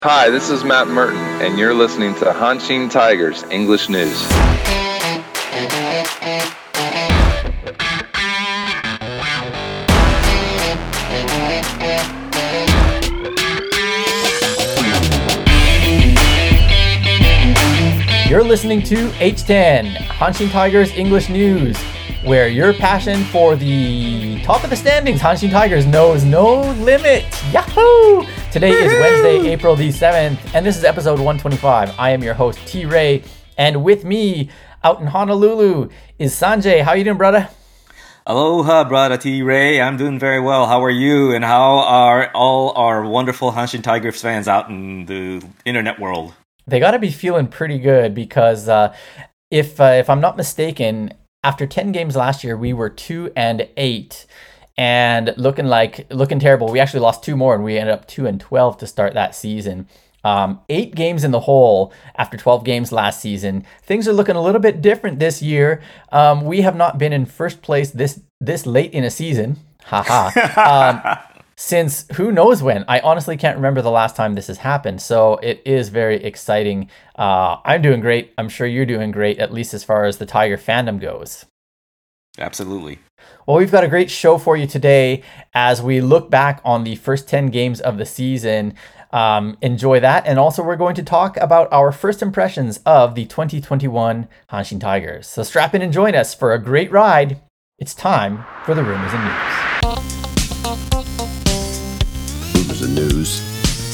Hi, this is Matt Merton, and you're listening to Hanshin Tigers English News. You're listening to H10, Hanshin Tigers English News, where your passion for the top of the standings, Hanshin Tigers, knows no limit. Yahoo! Today is Wednesday, April the 7th, and this is episode 125. I am your host, T-Ray, and with me out in Honolulu is Sanjay. How you doing, brother? Aloha, brother T-Ray. I'm doing very well. How are you? And how are all our wonderful Hanshin Tigers fans out in the internet world? They got to be feeling pretty good because if I'm not mistaken, after 10 games last year, we were 2-8 and looking terrible. We actually lost 2 more and we ended up 2-12 to start that season. 8 games in the hole after 12 games last season. Things are looking a little bit different this year. We have not been in first place this late in a season. Since who knows when. I honestly can't remember the last time this has happened. So it is very exciting. I'm doing great. I'm sure you're doing great, at least as far as the Tiger fandom goes. Absolutely. Well, we've got a great show for you today as we look back on the first 10 games of the season. Enjoy that. And also we're going to talk about our first impressions of the 2021 Hanshin Tigers. So strap in and join us for a great ride. It's time for the Rumors and News. Rumors and News.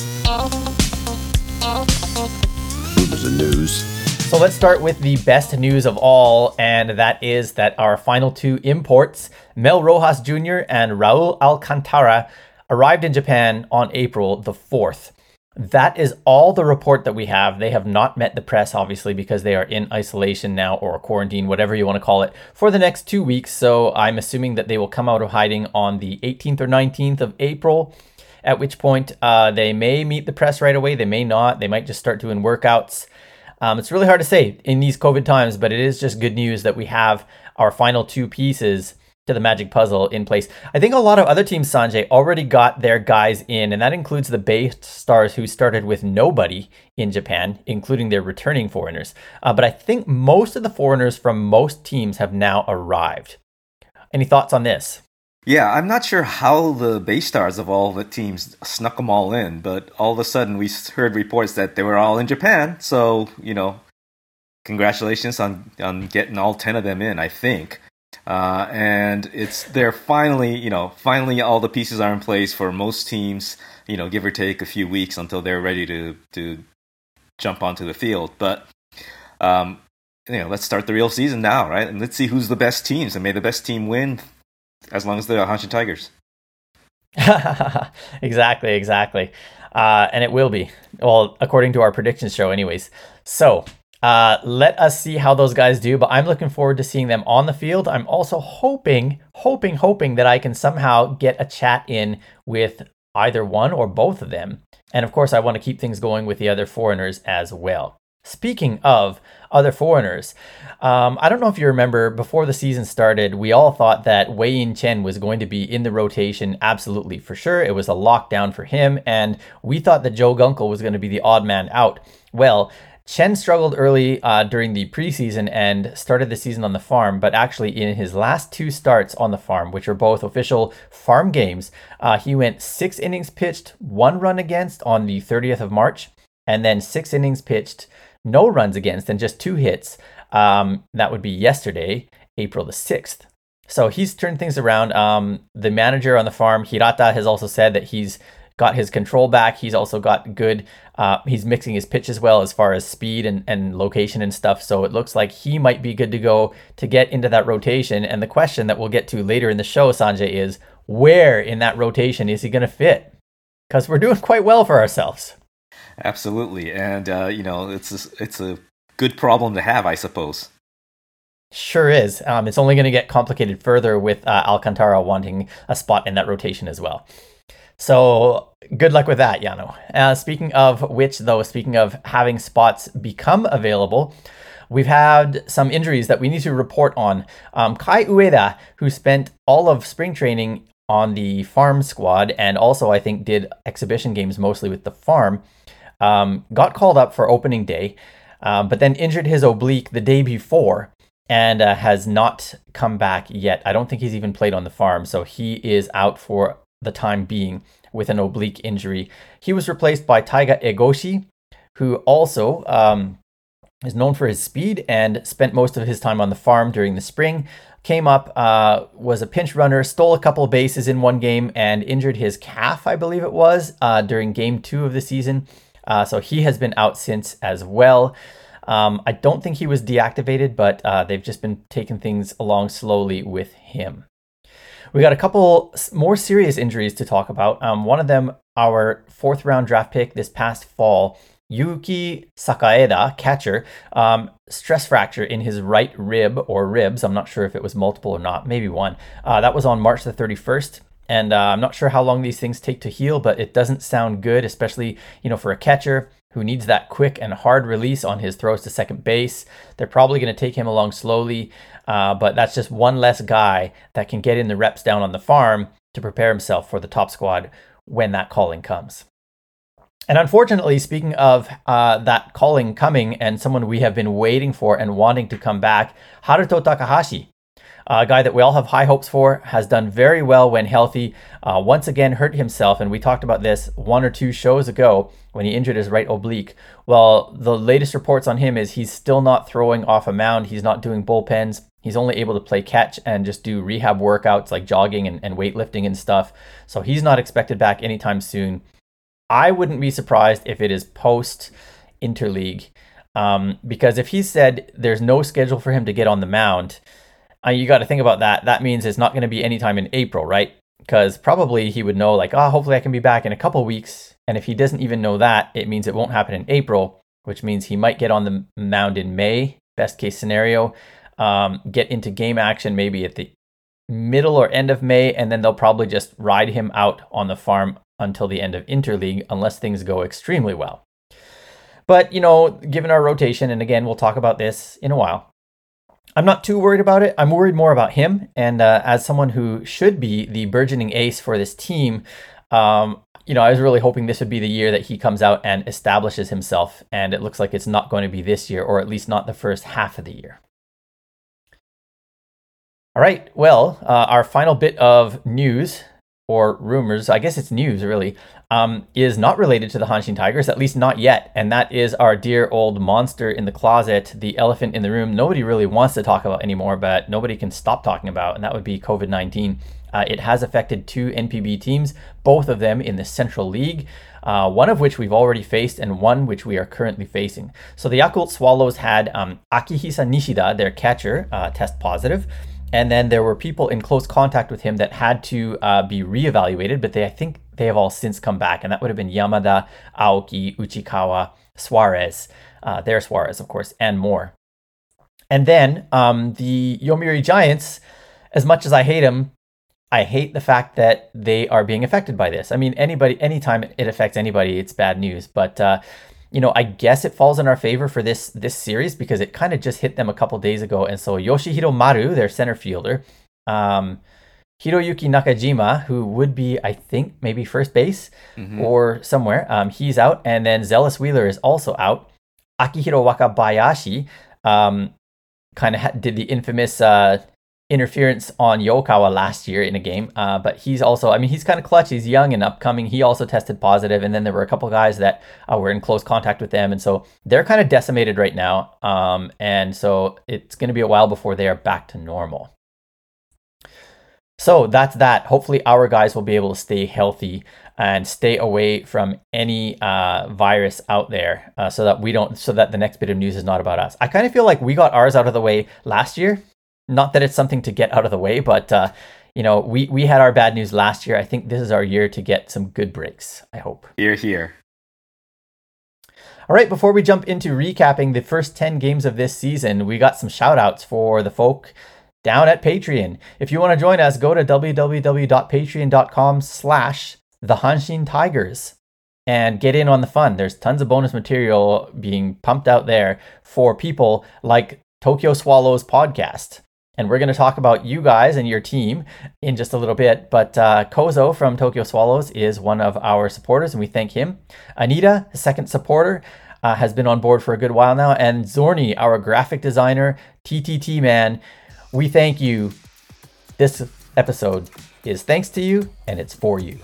Rumors and News. So let's start with the best news of all, and that is that our final 2 imports, Mel Rojas Jr. and Raul Alcantara, arrived in Japan on April the 4th. That is all the report that we have. They have not met the press, obviously, because they are in isolation now, or quarantine, whatever you want to call it, for the next 2 weeks. So I'm assuming that they will come out of hiding on the 18th or 19th of April, at which point they may meet the press right away. They may not. They might just start doing workouts. It's really hard to say in these COVID times, but it is just good news that we have our final 2 pieces to the Magic Puzzle in place. I think a lot of other teams, Sanjay, already got their guys in, and that includes the Bay Stars, who started with nobody in Japan, including their returning foreigners. But I think most of the foreigners from most teams have now arrived. Any thoughts on this? Yeah, I'm not sure how the Bay Stars of all the teams snuck them all in, but all of a sudden we heard reports that they were all in Japan. So, congratulations on getting all 10 of them in, I think. And they're finally all the pieces are in place for most teams, give or take a few weeks until they're ready to jump onto the field. But, let's start the real season now, right? And let's see who's the best teams, and may the best team win, as long as they're Hanshin Tigers. Exactly. And it will be. Well, according to our predictions show anyways. So let us see how those guys do, but I'm looking forward to seeing them on the field. I'm also hoping that I can somehow get a chat in with either one or both of them. And of course, I want to keep things going with the other foreigners as well. Speaking of other foreigners, I don't know if you remember, before the season started, we all thought that Wei-Yin Chen was going to be in the rotation absolutely for sure. It was a lockdown for him, and we thought that Joe Gunkel was going to be the odd man out. Well, Chen struggled early during the preseason and started the season on the farm, but actually in his last 2 starts on the farm, which are both official farm games, he went 6 innings pitched, 1 run against on the 30th of March, and then 6 innings pitched, no runs against, and just 2 hits. That would be yesterday, April the 6th. So he's turned things around. The manager on the farm, Hirata, has also said that he's got his control back. He's also got good, he's mixing his pitches well as far as speed and location and stuff. So it looks like he might be good to go to get into that rotation. And the question that we'll get to later in the show, Sanjay, is where in that rotation is he going to fit? Because we're doing quite well for ourselves. Absolutely. And, it's a good problem to have, I suppose. Sure is. It's only going to get complicated further with Alcantara wanting a spot in that rotation as well. So good luck with that, Yano. Speaking of having spots become available, we've had some injuries that we need to report on. Kai Ueda, who spent all of spring training on the farm squad and also I think did exhibition games mostly with the farm, got called up for opening day, but then injured his oblique the day before and has not come back yet. I don't think he's even played on the farm, so he is out for the time being with an oblique injury. He was replaced by Taiga Egoshi, who also is known for his speed and spent most of his time on the farm during the spring. Came up, was a pinch runner, stole a couple of bases in one game, and injured his calf, I believe it was, during game 2 of the season. So he has been out since as well. I don't think he was deactivated, but they've just been taking things along slowly with him. We got a couple more serious injuries to talk about. One of them, our 4th round draft pick this past fall, Yuki Sakaeda, catcher, stress fracture in his right rib or ribs. I'm not sure if it was multiple or not, maybe one. That was on March the 31st. And I'm not sure how long these things take to heal, but it doesn't sound good, especially, for a catcher who needs that quick and hard release on his throws to second base. They're probably going to take him along slowly, but that's just one less guy that can get in the reps down on the farm to prepare himself for the top squad when that calling comes. And unfortunately, speaking of that calling coming and someone we have been waiting for and wanting to come back, Haruto Takahashi, a guy that we all have high hopes for, has done very well when healthy. Once again, hurt himself, and we talked about this 1 or 2 shows ago when he injured his right oblique. Well, the latest reports on him is he's still not throwing off a mound. He's not doing bullpens. He's only able to play catch and just do rehab workouts like jogging and weightlifting and stuff. So he's not expected back anytime soon. I wouldn't be surprised if it is post interleague, because if he said there's no schedule for him to get on the mound, you got to think about that. That means it's not going to be anytime in April, right? Because probably he would know like, hopefully I can be back in a couple weeks. And if he doesn't even know that, it means it won't happen in April, which means he might get on the mound in May, best case scenario, get into game action maybe at the middle or end of May, and then they'll probably just ride him out on the farm until the end of interleague, unless things go extremely well. But, given our rotation, and again, we'll talk about this in a while, I'm not too worried about it. I'm worried more about him. And as someone who should be the burgeoning ace for this team, I was really hoping this would be the year that he comes out and establishes himself. And it looks like it's not going to be this year, or at least not the first half of the year. All right. Well, our final bit of news, or rumors, I guess it's news really, is not related to the Hanshin Tigers, at least not yet. And that is our dear old monster in the closet, the elephant in the room nobody really wants to talk about anymore, but nobody can stop talking about, and that would be COVID-19. It has affected 2 NPB teams, both of them in the Central League, one of which we've already faced and one which we are currently facing. So the Yakult Swallows had Akihisa Nishida, their catcher, test positive. And then there were people in close contact with him that had to be reevaluated, but I think they have all since come back. And that would have been Yamada, Aoki, Uchikawa, Suarez, their Suarez, of course, and more. And then the Yomiuri Giants, as much as I hate them, I hate the fact that they are being affected by this. I mean, anytime it affects anybody, it's bad news. But I guess it falls in our favor for this series because it kind of just hit them a couple days ago. And so Yoshihiro Maru, their center fielder, Hiroyuki Nakajima, who would be, I think, maybe first base or somewhere, he's out. And then Zealous Wheeler is also out. Akihiro Wakabayashi kind of did the infamous interference on Yokawa last year in a game, but he's also, he's kind of clutch. He's young and upcoming. He also tested positive, and then there were a couple guys that were in close contact with them, and so they're kind of decimated right now, and so it's going to be a while before they are back to normal. So that's that. Hopefully our guys will be able to stay healthy and stay away from any virus out there, so that the next bit of news is not about us. I kind of feel like we got ours out of the way last year. Not that it's something to get out of the way, but we had our bad news last year. I think this is our year to get some good breaks, I hope. Here. All right, before we jump into recapping the first 10 games of this season, we got some shout outs for the folk down at Patreon. If you want to join us, go to www.patreon.com/thehanshin-tigers and get in on the fun. There's tons of bonus material being pumped out there for people like Tokyo Swallows podcast And we're going to talk about you guys and your team in just a little bit. But Kozo from Tokyo Swallows is one of our supporters, and we thank him. Anita, the second supporter, has been on board for a good while now. And Zorni, our graphic designer, TTT man, we thank you. This episode is thanks to you, and it's for you.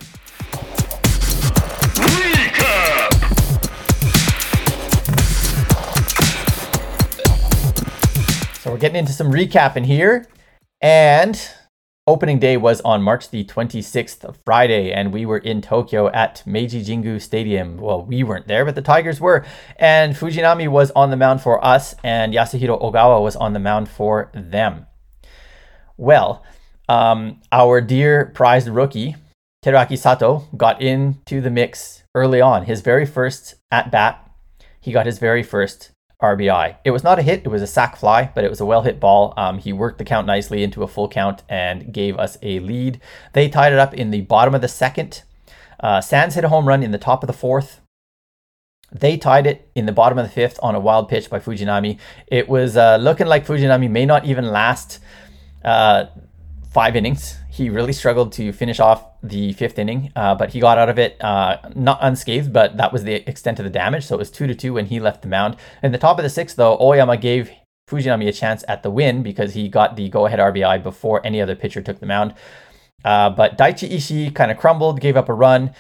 So we're getting into some recap in here, and opening day was on March the 26th, Friday, and we were in Tokyo at Meiji Jingu Stadium. Well, we weren't there, but the Tigers were, and Fujinami was on the mound for us, and Yasuhiro Ogawa was on the mound for them. Well, our dear prized rookie, Teruaki Sato, got into the mix early on. His very first at-bat, he got his very first RBI. It was not a hit, it was a sac fly, but it was a well-hit ball. He worked the count nicely into a full count and gave us a lead. They tied it up in the bottom of the second. Sands hit a home run in the top of the fourth. They tied it in the bottom of the fifth on a wild pitch by Fujinami. It was looking like Fujinami may not even last 5 innings. He really struggled to finish off the fifth inning, but he got out of it not unscathed, but that was the extent of the damage. So it was 2-2 when he left the mound. In the top of the sixth, though, Oyama gave Fujinami a chance at the win because he got the go-ahead RBI before any other pitcher took the mound. But Daichi Ishii kind of crumbled, gave up a run.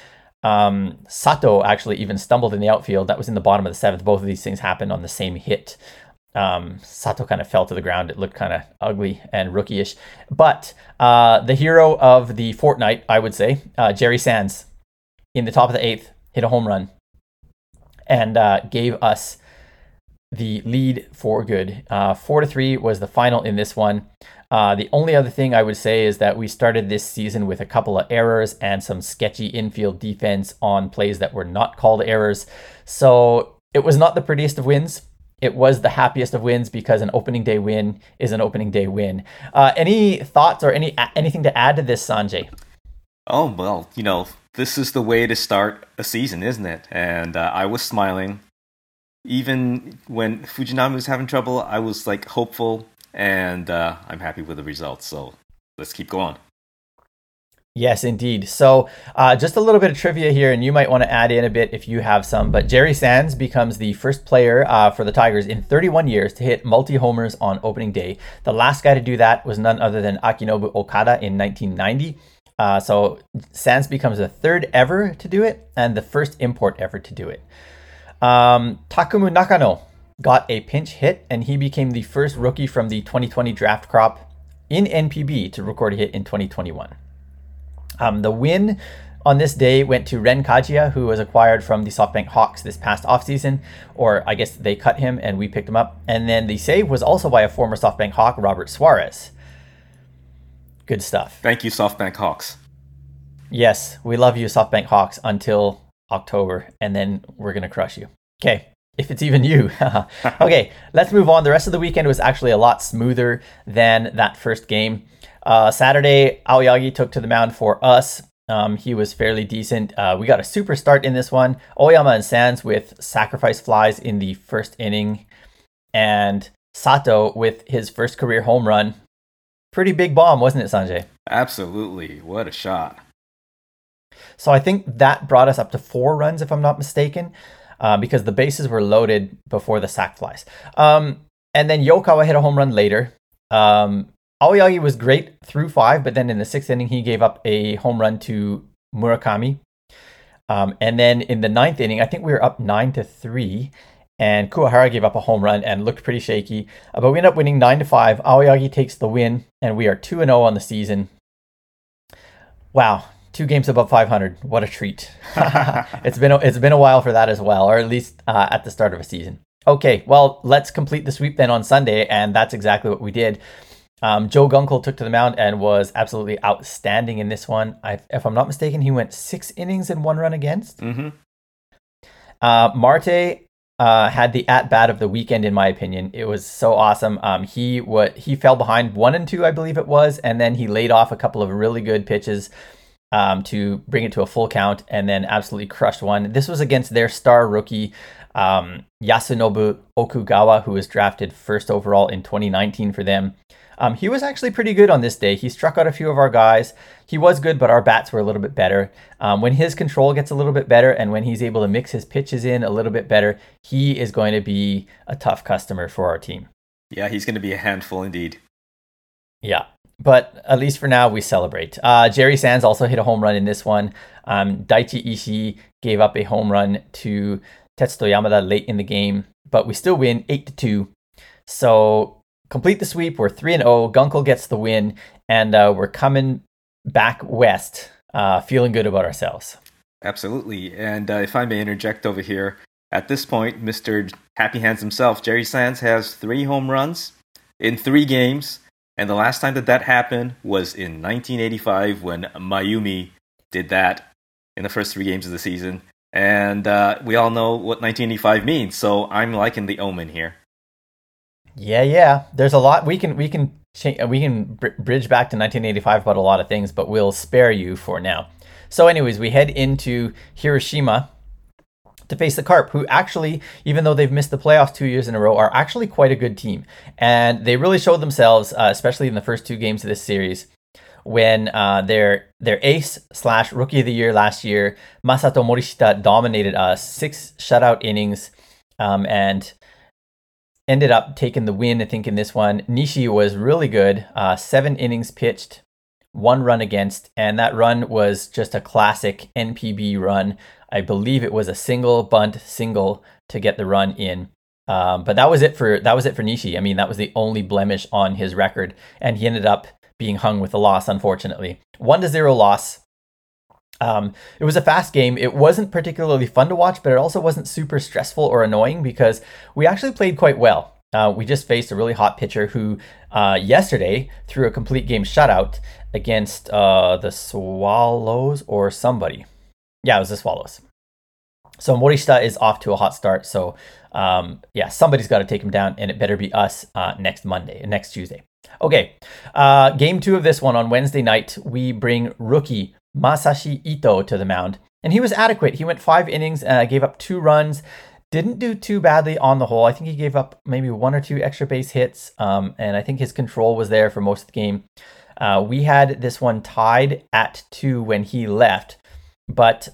Sato actually even stumbled in the outfield. That was in the bottom of the seventh. Both of these things happened on the same hit. Sato kind of fell to the ground. It looked kind of ugly and rookie-ish. But the hero of the fortnight, I would say, Jerry Sands, in the top of the eighth, hit a home run and gave us the lead for good. 4-3 was the final in this one. The only other thing I would say is that we started this season with a couple of errors and some sketchy infield defense on plays that were not called errors. So it was not the prettiest of wins. It was the happiest of wins because an opening day win is an opening day win. Any thoughts or anything to add to this, Sanjay? Oh, well, this is the way to start a season, isn't it? And I was smiling. Even when Fujinami was having trouble, I was hopeful, and I'm happy with the results. So let's keep going. Yes, indeed. So just a little bit of trivia here, and you might want to add in a bit if you have some, but Jerry Sands becomes the first player for the Tigers in 31 years to hit multi-homers on opening day. The last guy to do that was none other than Akinobu Okada in 1990. So Sands becomes the third ever to do it and the first import ever to do it. Takumu Nakano got a pinch hit, and he became the first rookie from the 2020 draft crop in NPB to record a hit in 2021. The win on this day went to Ren Kajia, who was acquired from the SoftBank Hawks this past offseason, or I guess they cut him and we picked him up. And then the save was also by a former SoftBank Hawk, Robert Suarez. Good stuff. Thank you, SoftBank Hawks. Yes, we love you, SoftBank Hawks, until October, and then we're going to crush you. Okay, if it's even you. Okay, let's move on. The rest of the weekend was actually a lot smoother than that first game. Saturday, Aoyagi took to the mound for us. He was fairly decent. We got a super start in this one. Oyama and Sands with sacrifice flies in the first inning. And Sato with his first career home run. Pretty big bomb, wasn't it, Sanjay? Absolutely. What a shot. So I think that brought us up to 4 runs, if I'm not mistaken, because the bases were loaded before the sac flies. And then Yokawa hit a home run later. Aoyagi was great through 5, but then in the 6th inning, he gave up a home run to Murakami. And then in the 9th inning, I think we were up 9-3, and Kuwahara gave up a home run and looked pretty shaky. But we ended up winning 9-5. Aoyagi takes the win, and we are 2-0 on the season. Wow, 2 games above 500. What a treat. It's been a while for that as well, or at least at the start of a season. Okay, well, let's complete the sweep then on Sunday, and that's exactly what we did. Joe Gunkel took to the mound and was absolutely outstanding in this one. If I'm not mistaken, he went 6 innings and 1 run against. Mm-hmm. Marte had the at-bat of the weekend, in my opinion. It was so awesome. He fell behind 1-2, I believe it was, and then he laid off a couple of really good pitches to bring it to a full count, and then absolutely crushed one. This was against their star rookie, Yasunobu Okugawa, who was drafted first overall in 2019 for them. He was actually pretty good on this day. He struck out a few of our guys. He was good, but our bats were a little bit better. When his control gets a little bit better and when he's able to mix his pitches in a little bit better, he is going to be a tough customer for our team. Yeah, he's going to be a handful indeed. Yeah, but at least for now, we celebrate. Jerry Sands also hit a home run in this one. Daichi Ishii gave up a home run to Tetsuto Yamada late in the game, but we still win 8-2. So complete the sweep. We're 3-0. Gunkel gets the win, and we're coming back west, feeling good about ourselves. Absolutely. And if I may interject over here, at this point, Mr. Happy Hands himself, Jerry Sands, has 3 home runs in 3 games. And the last time that happened was in 1985 when Mayumi did that in the first 3 games of the season. And we all know what 1985 means, so I'm liking the omen here. Yeah. There's a lot we can bridge back to 1985 about a lot of things, but we'll spare you for now. So anyways, we head into Hiroshima to face the Carp, who actually, even though they've missed the playoffs 2 years in a row, are actually quite a good team. And they really showed themselves, especially in the first 2 games of this series, when their ace / rookie of the year last year, Masato Morishita, dominated us 6 shutout innings and ended up taking the win, I think, in this one. Nishi was really good, 7 innings pitched, 1 run against, and that run was just a classic NPB run. I believe it was a single bunt single to get the run in. But that was it for Nishi. I mean, that was the only blemish on his record, and he ended up being hung with a loss, unfortunately. 1-0 loss. It was a fast game. It wasn't particularly fun to watch, but it also wasn't super stressful or annoying because we actually played quite well. We just faced a really hot pitcher who yesterday threw a complete game shutout against the Swallows or somebody. Yeah, it was the Swallows. So Morishita is off to a hot start. So somebody's got to take him down, and it better be us next Tuesday. Okay, game 2 of this one on Wednesday night, we bring rookie Masashi Ito to the mound, and he was adequate. He went 5 innings, gave up 2 runs, didn't do too badly on the whole. I think he gave up maybe 1 or 2 extra base hits, and I think his control was there for most of the game. We had this one tied at 2 when he left, but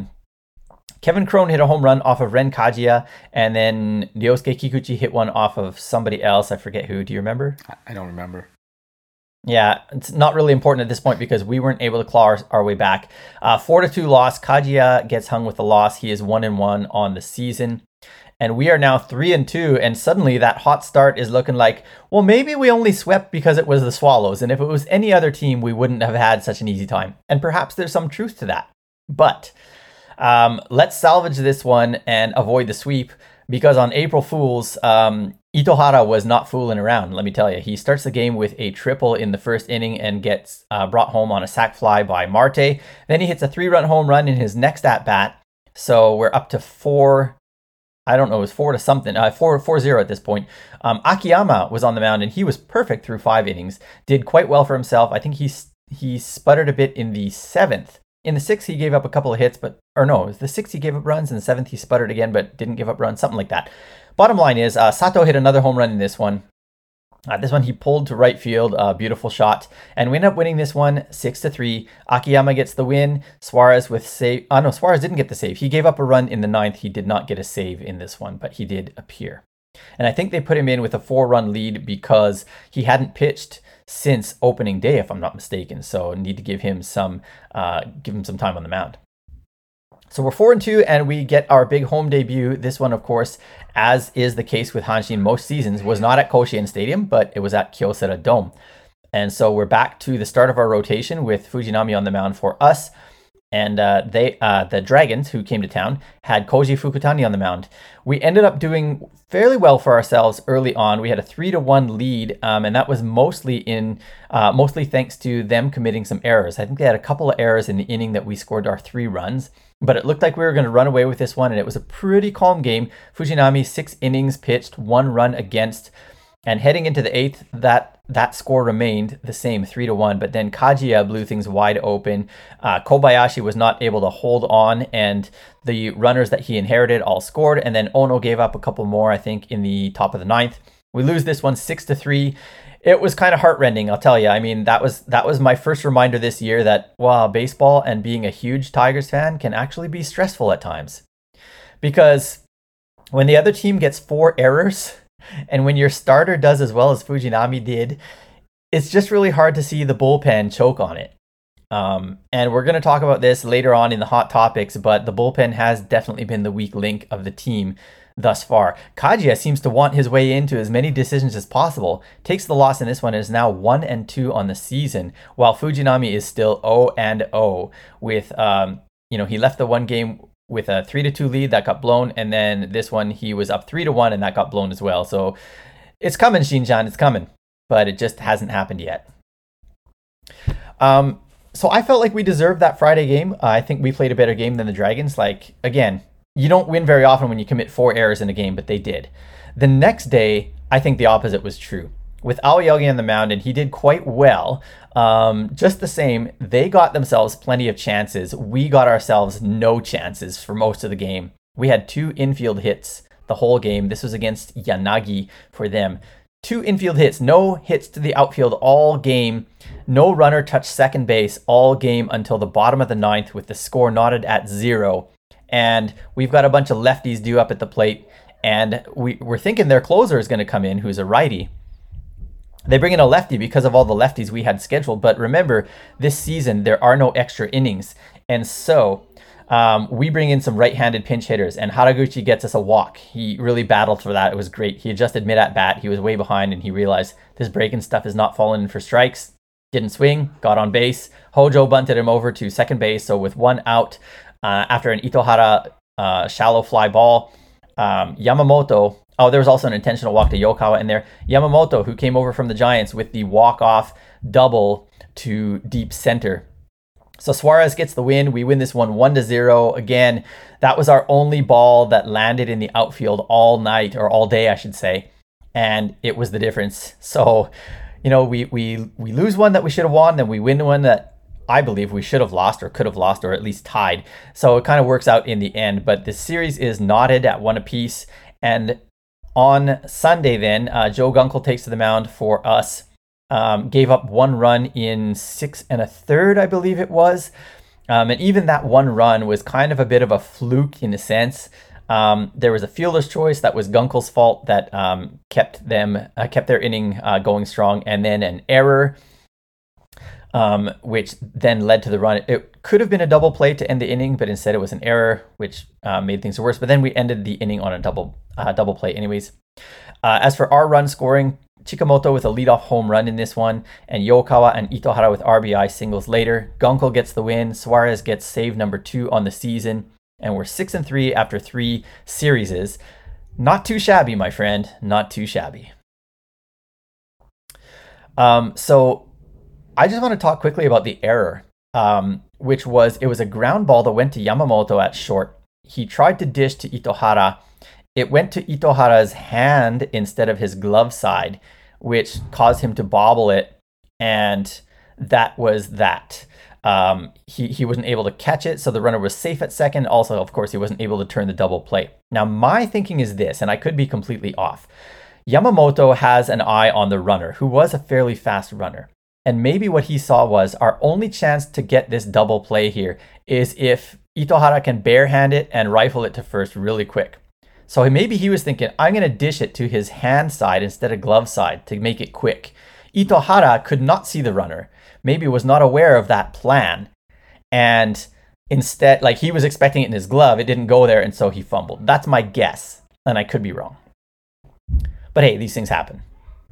Kevin Crone hit a home run off of Ren Kajiya, and then Ryosuke Kikuchi hit one off of somebody else. I forget who. Do you remember? I don't remember. Yeah, it's not really important at this point because we weren't able to claw our way back. 4-2 loss. Kajiya gets hung with the loss. He is 1-1 on the season. And we are now 3-2, and suddenly that hot start is looking like, well, maybe we only swept because it was the Swallows, and if it was any other team, we wouldn't have had such an easy time. And perhaps there's some truth to that. But let's salvage this one and avoid the sweep, because on April Fools, Itohara was not fooling around, let me tell you. He starts the game with a triple in the first inning and gets brought home on a sac fly by Marte. Then he hits a 3-run home run in his next at-bat. So we're up to 4... I don't know, it was 4 to something, 4-0 at this point. Akiyama was on the mound, and he was perfect through 5 innings. Did quite well for himself. I think he sputtered a bit in the 7th. In the 6th, he gave up a couple of hits, it was the 6th he gave up runs, and the 7th he sputtered again, but didn't give up runs, something like that. Bottom line is, Sato hit another home run in this one. This one he pulled to right field, beautiful shot, and we end up winning this one 6-3. Akiyama gets the win. Suarez with save. No, Suarez didn't get the save. He gave up a run in the 9th. He did not get a save in this one, but he did appear. And I think they put him in with a 4-run lead because he hadn't pitched since opening day, if I'm not mistaken. So need to give him some time on the mound. So we're 4-2, and we get our big home debut. This one, of course, as is the case with Hanshin most seasons, was not at Koshien Stadium, but it was at Kyocera Dome. And so we're back to the start of our rotation with Fujinami on the mound for us. And the Dragons, who came to town, had Koji Fukutani on the mound. We ended up doing fairly well for ourselves early on. We had a 3-1 lead, and that was mostly thanks to them committing some errors. I think they had a couple of errors in the inning that we scored our 3 runs. But it looked like we were going to run away with this one, and it was a pretty calm game. Fujinami, 6 innings pitched, 1 run against. And heading into the 8th, that score remained the same, 3-1. But then Kajiya blew things wide open. Kobayashi was not able to hold on, and the runners that he inherited all scored. And then Ono gave up a couple more, I think, in the top of the 9th. We lose this one 6-3. It was kind of heartrending, I'll tell you. I mean, that was my first reminder this year that, wow, baseball and being a huge Tigers fan can actually be stressful at times. Because when the other team gets 4 errors, and when your starter does as well as Fujinami did, it's just really hard to see the bullpen choke on it. And we're going to talk about this later on in the hot topics, but the bullpen has definitely been the weak link of the team thus far. Kajiya seems to want his way into as many decisions as possible. Takes the loss in this one and is now 1-2 on the season, while Fujinami is still 0-0 with, he left the one game with a 3-2 lead that got blown, and then this one he was up 3-1 and that got blown as well. So it's coming, Shin-chan, it's coming, but it just hasn't happened yet. So I felt like we deserved that Friday game. I think we played a better game than the Dragons. Like, again, you don't win very often when you commit 4 errors in a game, but they did. The next day, I think the opposite was true. With Aoyagi on the mound, and he did quite well. Just the same, they got themselves plenty of chances. We got ourselves no chances for most of the game. We had 2 infield hits the whole game. This was against Yanagi for them. 2 infield hits, no hits to the outfield all game. No runner touched second base all game until the bottom of the 9th with the score knotted at 0. And we've got a bunch of lefties due up at the plate. And we're thinking their closer is going to come in, who's a righty. They bring in a lefty because of all the lefties we had scheduled. But remember, this season, there are no extra innings. And so we bring in some right-handed pinch hitters, and Haraguchi gets us a walk. He really battled for that. It was great. He adjusted mid-at-bat. He was way behind, and he realized this breaking stuff is not falling in for strikes. Didn't swing, got on base. Hojo bunted him over to second base, so with 1 out, after an Itohara shallow fly ball, Yamamoto... Oh, there was also an intentional walk to Yokawa in there. Yamamoto, who came over from the Giants with the walk-off double to deep center. So Suarez gets the win. We win this one 1-0. Again, that was our only ball that landed in the outfield all night, or all day, I should say. And it was the difference. So, we lose one that we should have won, then we win one that I believe we should have lost or could have lost or at least tied. So it kind of works out in the end. But the series is knotted at 1 apiece. And on Sunday then, Joe Gunkel takes to the mound for us. Gave up 1 run in 6 1/3, I believe it was. And even that 1 run was kind of a bit of a fluke in a sense. There was a fielder's choice that was Gunkel's fault that kept their inning going strong, and then an error, which then led to the run. It could have been a double play to end the inning, but instead it was an error, which made things worse. But then we ended the inning on a double play anyways. As for our run scoring, Chikamoto with a leadoff home run in this one, and Yokawa and Itohara with RBI singles later. Gunkel gets the win. Suarez gets save number 2 on the season, and we're 6-3 after 3 series. Not too shabby, my friend. Not too shabby. So I just want to talk quickly about the error, which was a ground ball that went to Yamamoto at short. He tried to dish to Itohara. It went to Itohara's hand instead of his glove side, which caused him to bobble it, and that was that. He wasn't able to catch it, so the runner was safe at second. Also, of course, he wasn't able to turn the double play. Now, my thinking is this, and I could be completely off. Yamamoto has an eye on the runner, who was a fairly fast runner. And maybe what he saw was our only chance to get this double play here is if Itohara can barehand it and rifle it to first really quick. So maybe he was thinking, I'm going to dish it to his hand side instead of glove side to make it quick. Itohara could not see the runner, maybe was not aware of that plan. And instead, he was expecting it in his glove, it didn't go there, and so he fumbled. That's my guess, and I could be wrong. But hey, these things happen.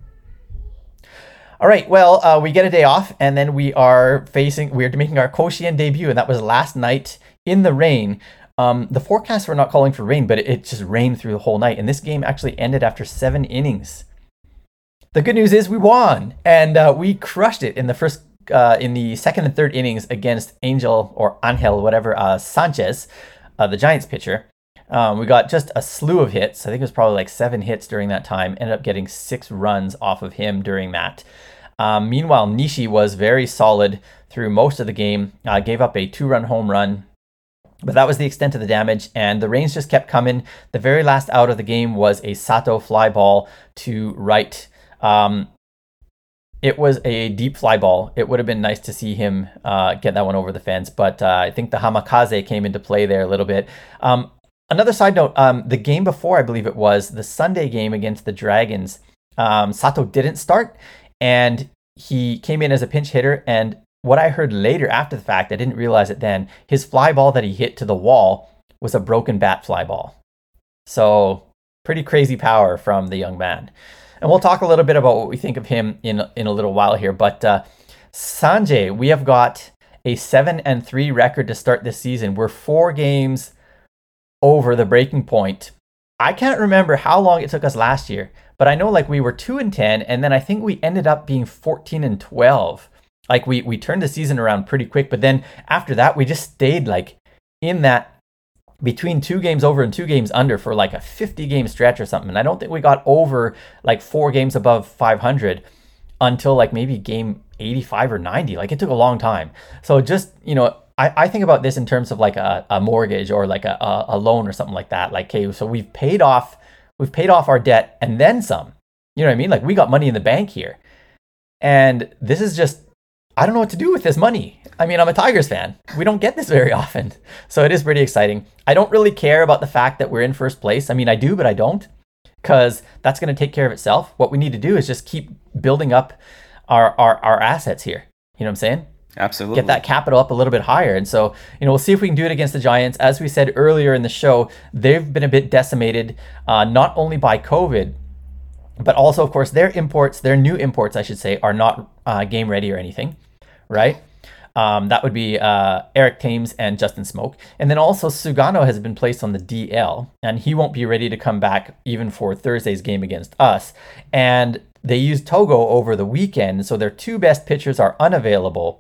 All right, well, we get a day off, and then we're making our Koshien debut, and that was last night in the rain. The forecasts were not calling for rain, but it just rained through the whole night, and this game actually ended after 7 innings. The good news is we won, and we crushed it in the second and third innings against Angel Sanchez, the Giants pitcher. We got just a slew of hits. I think it was probably 7 hits during that time. Ended up getting 6 runs off of him during that. Meanwhile, Nishi was very solid through most of the game. Gave up a 2-run home run But that was the extent of the damage, and the rains just kept coming. The very last out of the game was a Sato fly ball to right. It was a deep fly ball. It would have been nice to see him get that one over the fence, but I think the Hamakaze came into play there a little bit. Another side note, the game before, I believe it was, the Sunday game against the Dragons, Sato didn't start, and he came in as a pinch hitter, and what I heard later after the fact, I didn't realize it then, his fly ball that he hit to the wall was a broken bat fly ball. So pretty crazy power from the young man. And we'll talk a little bit about what we think of him in a little while here. But Sanjay, we have got a 7-3 record to start this season. We're 4 games over the breaking point. I can't remember how long it took us last year, but I know like we were 2-10, and then I think we ended up being 14-12. Like we turned the season around pretty quick, but then after that, we just stayed like in that between 2 games over and 2 games under for like a 50-game stretch or something. And I don't think we got over like 4 games above 500 until like maybe game 85 or 90. Like it took a long time. So just, I think about this in terms of like a mortgage or like a loan or something like that. Like, okay, so we've paid off our debt and then some. You know what I mean? Like we got money in the bank here. And this is just, I don't know what to do with this money. I mean, I'm a Tigers fan. We don't get this very often. So it is pretty exciting. I don't really care about the fact that we're in first place. I mean, I do, but I don't, because that's going to take care of itself. What we need to do is just keep building up our assets here. You know what I'm saying? Absolutely. Get that capital up a little bit higher. And so, we'll see if we can do it against the Giants. As we said earlier in the show, they've been a bit decimated, not only by COVID, but also, of course, their new imports, I should say, are not game ready or anything. Right? That would be Eric Thames and Justin Smoke. And then also Sugano has been placed on the DL, and he won't be ready to come back even for Thursday's game against us. And they used Togo over the weekend, so their 2 best pitchers are unavailable.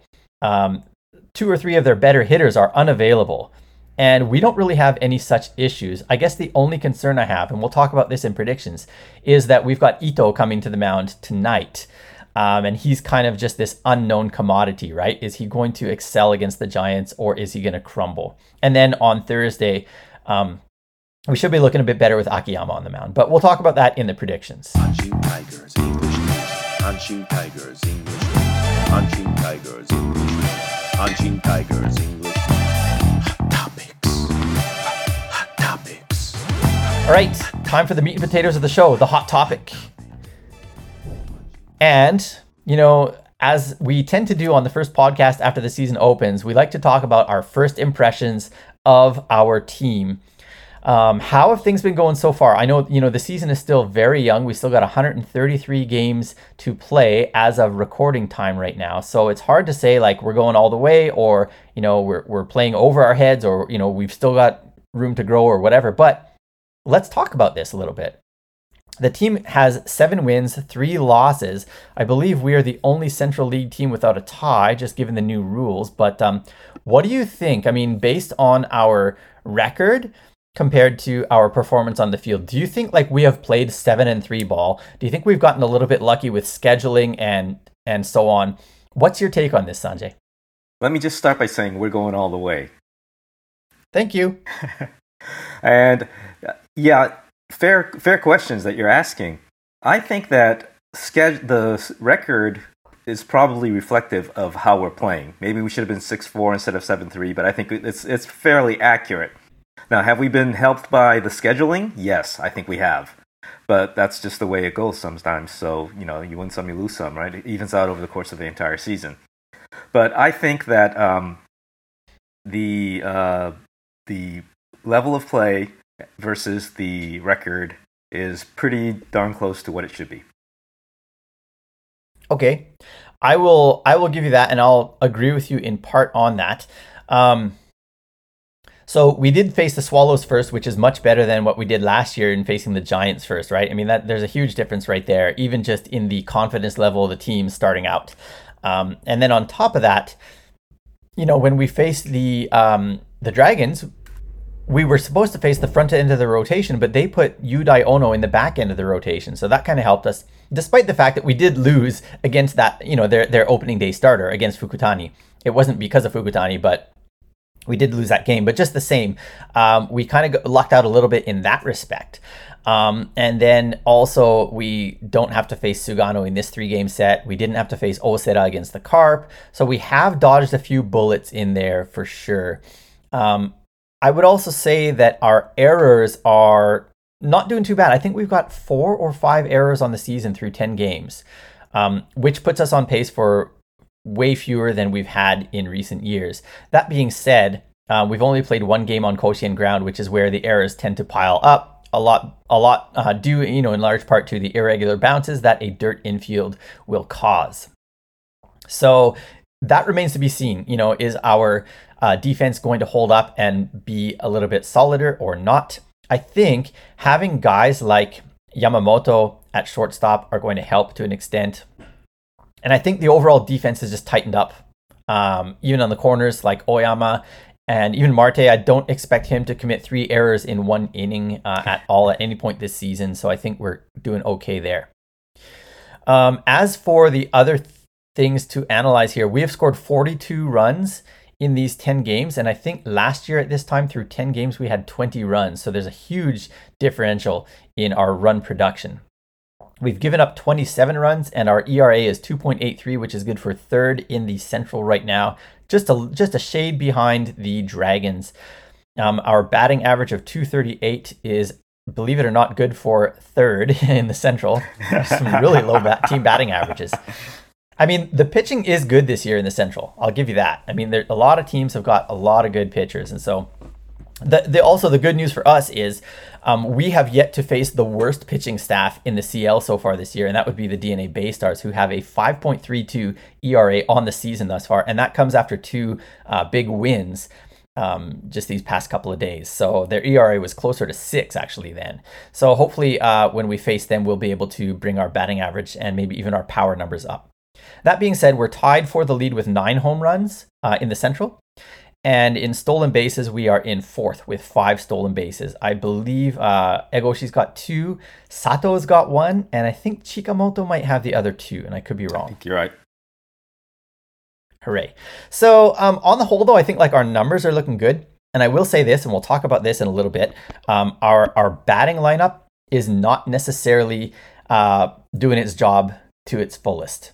2 or 3 of their better hitters are unavailable. And we don't really have any such issues. I guess the only concern I have, and we'll talk about this in predictions, is that we've got Ito coming to the mound tonight. And he's kind of just this unknown commodity, right? Is he going to excel against the Giants, or is he going to crumble? And then on Thursday, we should be looking a bit better with Akiyama on the mound. But we'll talk about that in the predictions. Hanshin Tigers English News. Hanshin Tigers English News. Hanshin Tigers English News. Hanshin Tigers English News. Hot topics. Hot topics. All right, time for the meat and potatoes of the show, the hot topic. And, as we tend to do on the first podcast after the season opens, we like to talk about our first impressions of our team. How have things been going so far? I know, the season is still very young. We still got 133 games to play as of recording time right now. So it's hard to say like we're going all the way, or, we're playing over our heads, or, we've still got room to grow or whatever. But let's talk about this a little bit. The team has 7 wins, 3 losses. I believe we are the only Central League team without a tie, just given the new rules. But what do you think? I mean, based on our record compared to our performance on the field, do you think like we have played 7-3 ball? Do you think we've gotten a little bit lucky with scheduling and so on? What's your take on this, Sanjay? Let me just start by saying we're going all the way. Thank you. And yeah, fair questions that you're asking. I think that the record is probably reflective of how we're playing. Maybe we should have been 6-4 instead of 7-3, but I think it's fairly accurate. Now, have we been helped by the scheduling? Yes, I think we have. But that's just the way it goes sometimes. So, you win some, you lose some, right? It evens out over the course of the entire season. But I think that the level of play versus the record is pretty darn close to what it should be. Okay, I will give you that, and I'll agree with you in part on that. So we did face the Swallows first, which is much better than what we did last year in facing the Giants first, right? I mean, there's a huge difference right there, even just in the confidence level of the team starting out. And then on top of that, when we faced the Dragons, we were supposed to face the front end of the rotation, but they put Yudai Ono in the back end of the rotation. So that kind of helped us, despite the fact that we did lose against that, their opening day starter against Fukutani. It wasn't because of Fukutani, but we did lose that game, but just the same, we kind of lucked out a little bit in that respect. And then also we don't have to face Sugano in this 3-game set. We didn't have to face Osera against the Carp. So we have dodged a few bullets in there for sure. I would also say that our errors are not doing too bad. I think we've got 4 or 5 errors on the season through 10 games, which puts us on pace for way fewer than we've had in recent years. That being said, we've only played 1 game on Koshien ground, which is where the errors tend to pile up a lot due, in large part to the irregular bounces that a dirt infield will cause. So that remains to be seen. Is our defense going to hold up and be a little bit solider or not? I think having guys like Yamamoto at shortstop are going to help to an extent. And I think the overall defense has just tightened up. Even on the corners like Oyama and even Marte, I don't expect him to commit 3 errors in 1 inning at all at any point this season. So I think we're doing okay there. As for the other things to analyze here, we have scored 42 runs in these 10 games. And I think last year at this time through 10 games, we had 20 runs. So there's a huge differential in our run production. We've given up 27 runs and our ERA is 2.83, which is good for 3rd in the Central right now. Just a shade behind the Dragons. Our batting average of 238 is, believe it or not, good for 3rd in the Central. Some really low team batting averages. I mean, the pitching is good this year in the Central. I'll give you that. I mean, a lot of teams have got a lot of good pitchers. And so also the good news for us is we have yet to face the worst pitching staff in the CL so far this year. And that would be the DNA Baystars, who have a 5.32 ERA on the season thus far. And that comes after 2 big wins just these past couple of days. So their ERA was closer to 6 actually then. So hopefully when we face them, we'll be able to bring our batting average and maybe even our power numbers up. That being said, we're tied for the lead with 9 home runs in the Central. And in stolen bases, we are in 4th with 5 stolen bases. I believe Egoshi's got 2, Sato's got 1, and I think Chikamoto might have the other 2, and I could be wrong. I think you're right. Hooray. So on the whole, though, I think our numbers are looking good. And I will say this, and we'll talk about this in a little bit. Our batting lineup is not necessarily doing its job to its fullest.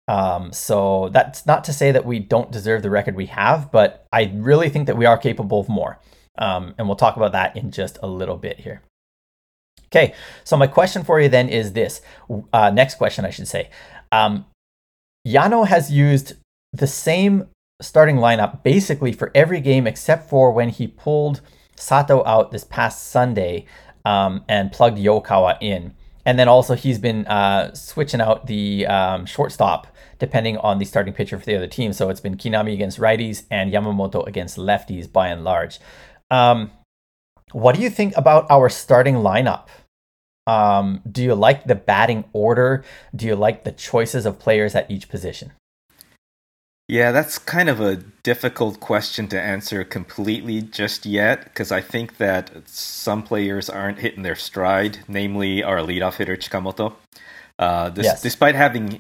So that's not to say that we don't deserve the record we have, but I really think that we are capable of more. And we'll talk about that in just a little bit here. Okay, so my question for you then is this. Next question, I should say. Yano has used the same starting lineup basically for every game except for when he pulled Sato out this past Sunday and plugged Yokawa in. And then also he's been switching out the shortstop depending on the starting pitcher for the other team. So it's been Kinami against righties and Yamamoto against lefties by and large. What do you think about our starting lineup? Do you like the batting order? Do you like the choices of players at each position? Yeah, that's kind of a difficult question to answer completely just yet, because I think that some players aren't hitting their stride, namely our leadoff hitter, Chikamoto. Yes. Despite having,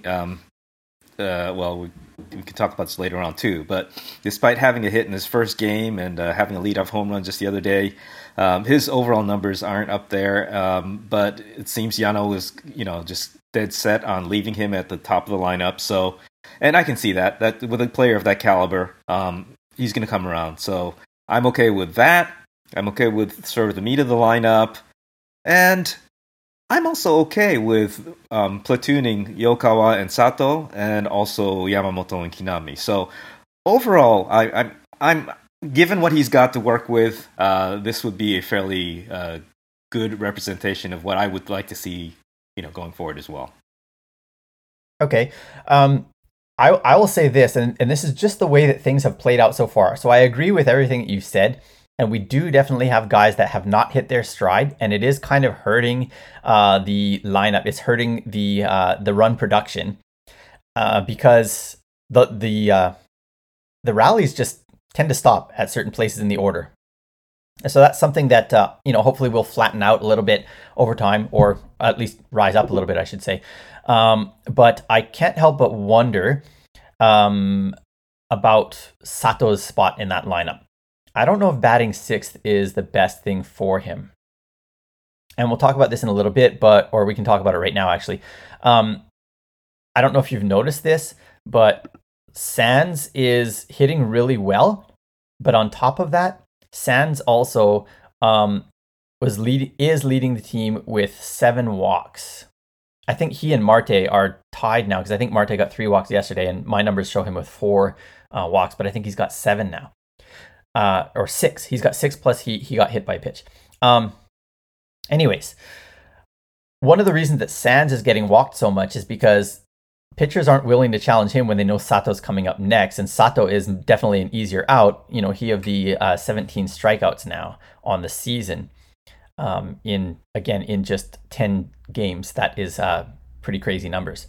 we can talk about this later on too, but despite having a hit in his first game and having a leadoff home run just the other day, his overall numbers aren't up there, but it seems Yano was, just dead set on leaving him at the top of the lineup, so... And I can see that with a player of that caliber, he's going to come around. So I'm okay with that. I'm okay with sort of the meat of the lineup. And I'm also okay with platooning Yokawa and Sato and also Yamamoto and Kinami. So overall, I'm given what he's got to work with, this would be a fairly good representation of what I would like to see, going forward as well. Okay. I will say this, and this is just the way that things have played out so far. So I agree with everything that you've said, and we do definitely have guys that have not hit their stride, and it is kind of hurting the lineup. It's hurting the run production because the rallies just tend to stop at certain places in the order. And so that's something that hopefully will flatten out a little bit over time, or at least rise up a little bit, I should say. But I can't help but wonder about Sato's spot in that lineup. I don't know if batting sixth is the best thing for him. And we'll talk about this in a little bit, or we can talk about it right now, actually. I don't know if you've noticed this, but Sands is hitting really well. But on top of that, Sands also is leading the team with 7 walks. I think he and Marte are tied now, because I think Marte got 3 walks yesterday, and my numbers show him with 4 walks, but I think he's got 7 now. Or 6. He's got 6 plus he got hit by a pitch. Anyways, one of the reasons that Sands is getting walked so much is because pitchers aren't willing to challenge him when they know Sato's coming up next, and Sato is definitely an easier out. You know, he of the 17 strikeouts now on the season. In just 10 games, that is pretty crazy numbers.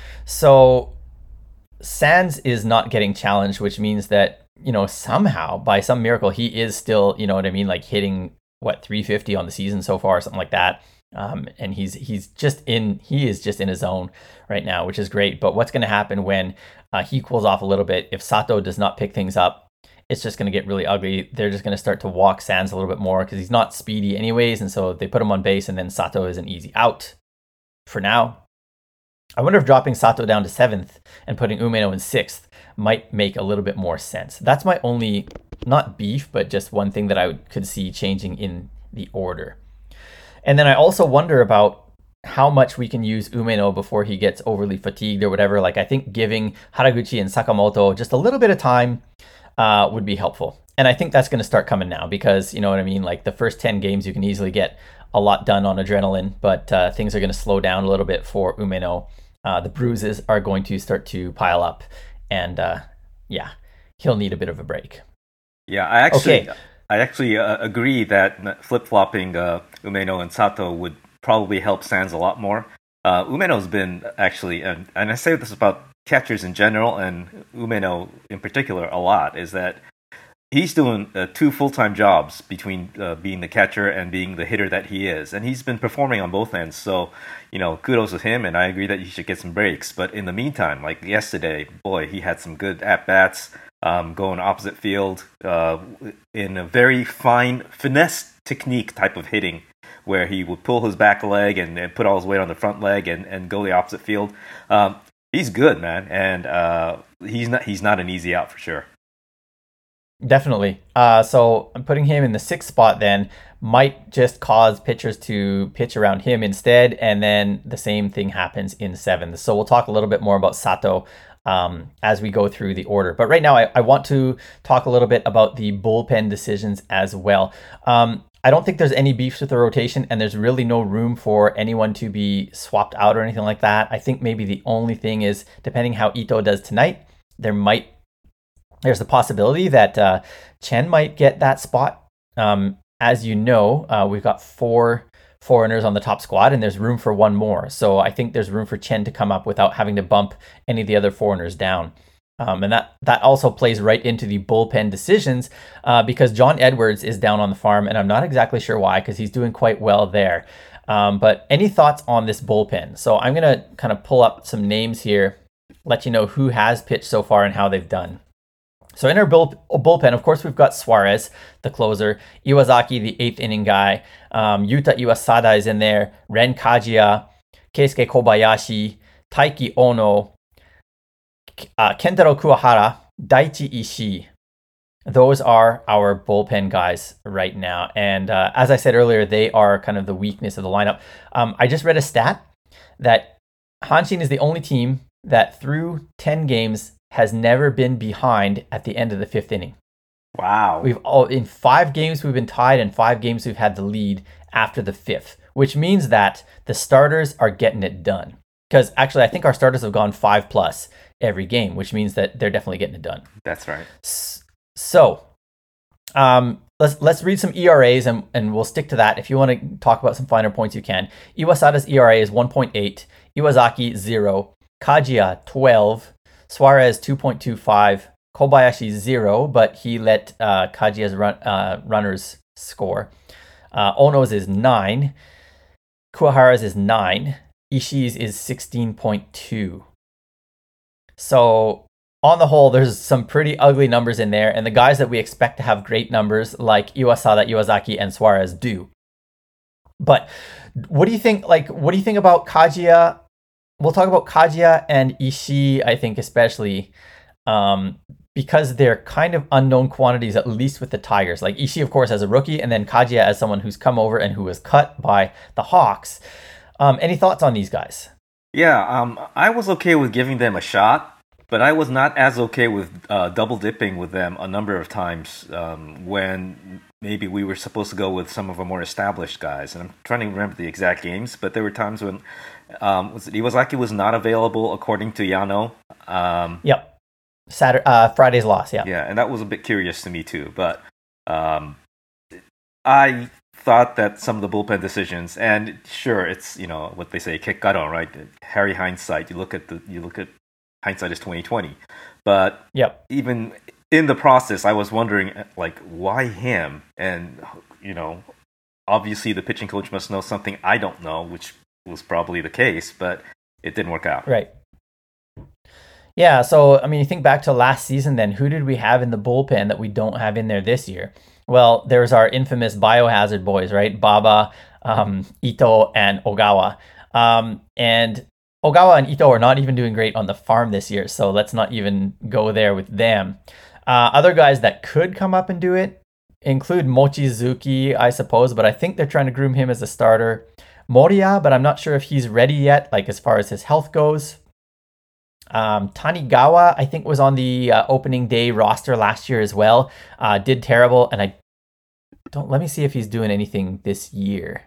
So Sands is not getting challenged, which means that, you know, somehow by some miracle he is still, you know what I mean, like hitting 350 on the season so far, something like that. And he is just in his zone right now, which is great. But what's going to happen when he cools off a little bit? If Sato does not pick things up, it's just going to get really ugly. They're just going to start to walk Sands a little bit more because he's not speedy anyways. And so they put him on base, and then Sato is an easy out for now. I wonder if dropping Sato down to 7th and putting Umeno in 6th might make a little bit more sense. That's my only, not beef, but just one thing that I could see changing in the order. And then I also wonder about how much we can use Umeno before he gets overly fatigued or whatever. Like, I think giving Haraguchi and Sakamoto just a little bit of time would be helpful. And I think that's going to start coming now because, you know what I mean? Like, the first 10 games, you can easily get a lot done on adrenaline, but things are going to slow down a little bit for Umeno. The bruises are going to start to pile up, and he'll need a bit of a break. Yeah, I actually agree that flip-flopping Umeno and Sato would probably help Sands a lot more. Umeno's been actually, and I say this about catchers in general and Umeno in particular a lot, is that he's doing 2 full-time jobs between being the catcher and being the hitter that he is. And he's been performing on both ends. So, you know, kudos with him, and I agree that he should get some breaks. But in the meantime, like yesterday, boy, he had some good at-bats. Going opposite field in a very fine finesse technique type of hitting, where he would pull his back leg and put all his weight on the front leg and go the opposite field. He's good, man, and he's not an easy out for sure. Definitely. So I'm putting him in the 6th spot then. Might just cause pitchers to pitch around him instead, and then the same thing happens in 7th. So we'll talk a little bit more about Sato as we go through the order. But right now, I want to talk a little bit about the bullpen decisions as well. I don't think there's any beefs with the rotation, and there's really no room for anyone to be swapped out or anything like that. I think maybe the only thing is, depending how Ito does tonight, there's the possibility that Chen might get that spot. As you know, we've got 4 foreigners on the top squad, and there's room for 1 more. So I think there's room for Chen to come up without having to bump any of the other foreigners down. And that also plays right into the bullpen decisions because John Edwards is down on the farm, and I'm not exactly sure why, because he's doing quite well there. But any thoughts on this bullpen? So I'm going to kind of pull up some names here, let you know who has pitched so far and how they've done. So in our bullpen, of course, we've got Suarez, the closer, Iwazaki, the 8th inning guy, Yuta Iwasada is in there, Ren Kajia, Keisuke Kobayashi, Taiki Ono, Kentaro Kuwahara, Daichi Ishii. Those are our bullpen guys right now. And as I said earlier, they are kind of the weakness of the lineup. I just read a stat that Hanshin is the only team that through 10 games has never been behind at the end of the 5th inning. Wow. In 5 games we've been tied, and 5 games we've had the lead after the 5th, which means that the starters are getting it done. Because actually, I think our starters have gone 5+ every game, which means that they're definitely getting it done. That's right. So, let's read some ERAs, and we'll stick to that. If you want to talk about some finer points, you can. Iwasada's ERA is 1.8, Iwazaki 0, Kajia 12, Suarez 2.25, Kobayashi 0, but he let Kajia's runners score. Ono's is 9, Kuwahara's is 9, Ishii's is 16.2. So on the whole, there's some pretty ugly numbers in there, and the guys that we expect to have great numbers, like Iwasada, Iwazaki, and Suarez, do. But what do you think? Like, what do you think about Kajiya? We'll talk about Kajiya and Ishii, I think, especially because they're kind of unknown quantities, at least with the Tigers. Like Ishii, of course, as a rookie, and then Kajiya as someone who's come over and who was cut by the Hawks. Any thoughts on these guys? Yeah, I was okay with giving them a shot, but I was not as okay with double dipping with them a number of times when maybe we were supposed to go with some of the more established guys. And I'm trying to remember the exact games, but there were times when Iwazaki was not available according to Yano. Yep. Friday's loss, yeah. Yeah, and that was a bit curious to me too. But I thought that some of the bullpen decisions, and sure, it's what they say, kekkaron, right? Harry hindsight. You look at hindsight is 2020. But yep. Even in the process, I was wondering, like, why him? And obviously the pitching coach must know something I don't know, which was probably the case, but it didn't work out. Right. Yeah, so, I mean, you think back to last season then, who did we have in the bullpen that we don't have in there this year? Well, there's our infamous biohazard boys, right? Baba, Ito, and Ogawa. And Ogawa and Ito are not even doing great on the farm this year, so let's not even go there with them. Other guys that could come up and do it include Mochizuki, I suppose, but I think they're trying to groom him as a starter. Moriya, but I'm not sure if he's ready yet, like as far as his health goes. Tanigawa, I think, was on the opening day roster last year as well. Did terrible, and let me see if he's doing anything this year.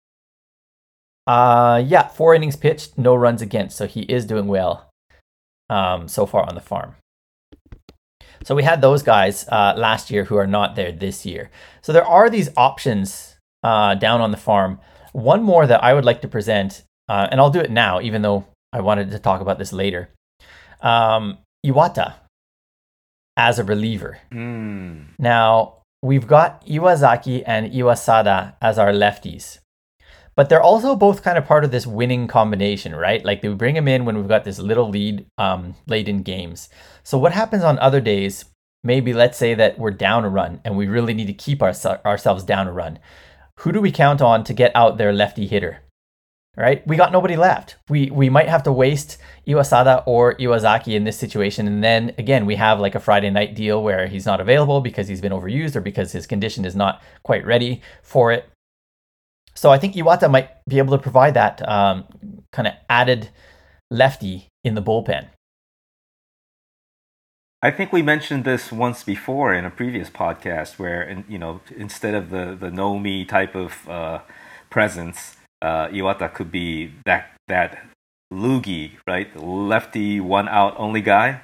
4 innings pitched, no runs against, so he is doing well so far on the farm. So we had those guys last year who are not there this year. So there are these options down on the farm. One more that I would like to present, and I'll do it now, even though I wanted to talk about this later. Iwata as a reliever. Now, we've got Iwazaki and Iwasada as our lefties. But they're also both kind of part of this winning combination, right? Like, they bring them in when we've got this little lead late in games. So what happens on other days, maybe let's say that we're down a run and we really need to keep ourselves down a run. Who do we count on to get out their lefty hitter? Right? We got nobody left. We might have to waste Iwasada or Iwazaki in this situation. And then again, we have like a Friday night deal where he's not available because he's been overused or because his condition is not quite ready for it. So I think Iwata might be able to provide that kind of added lefty in the bullpen. I think we mentioned this once before in a previous podcast where, instead of the Nomi type of presence, Iwata could be that loogie, right? Lefty, one out only guy.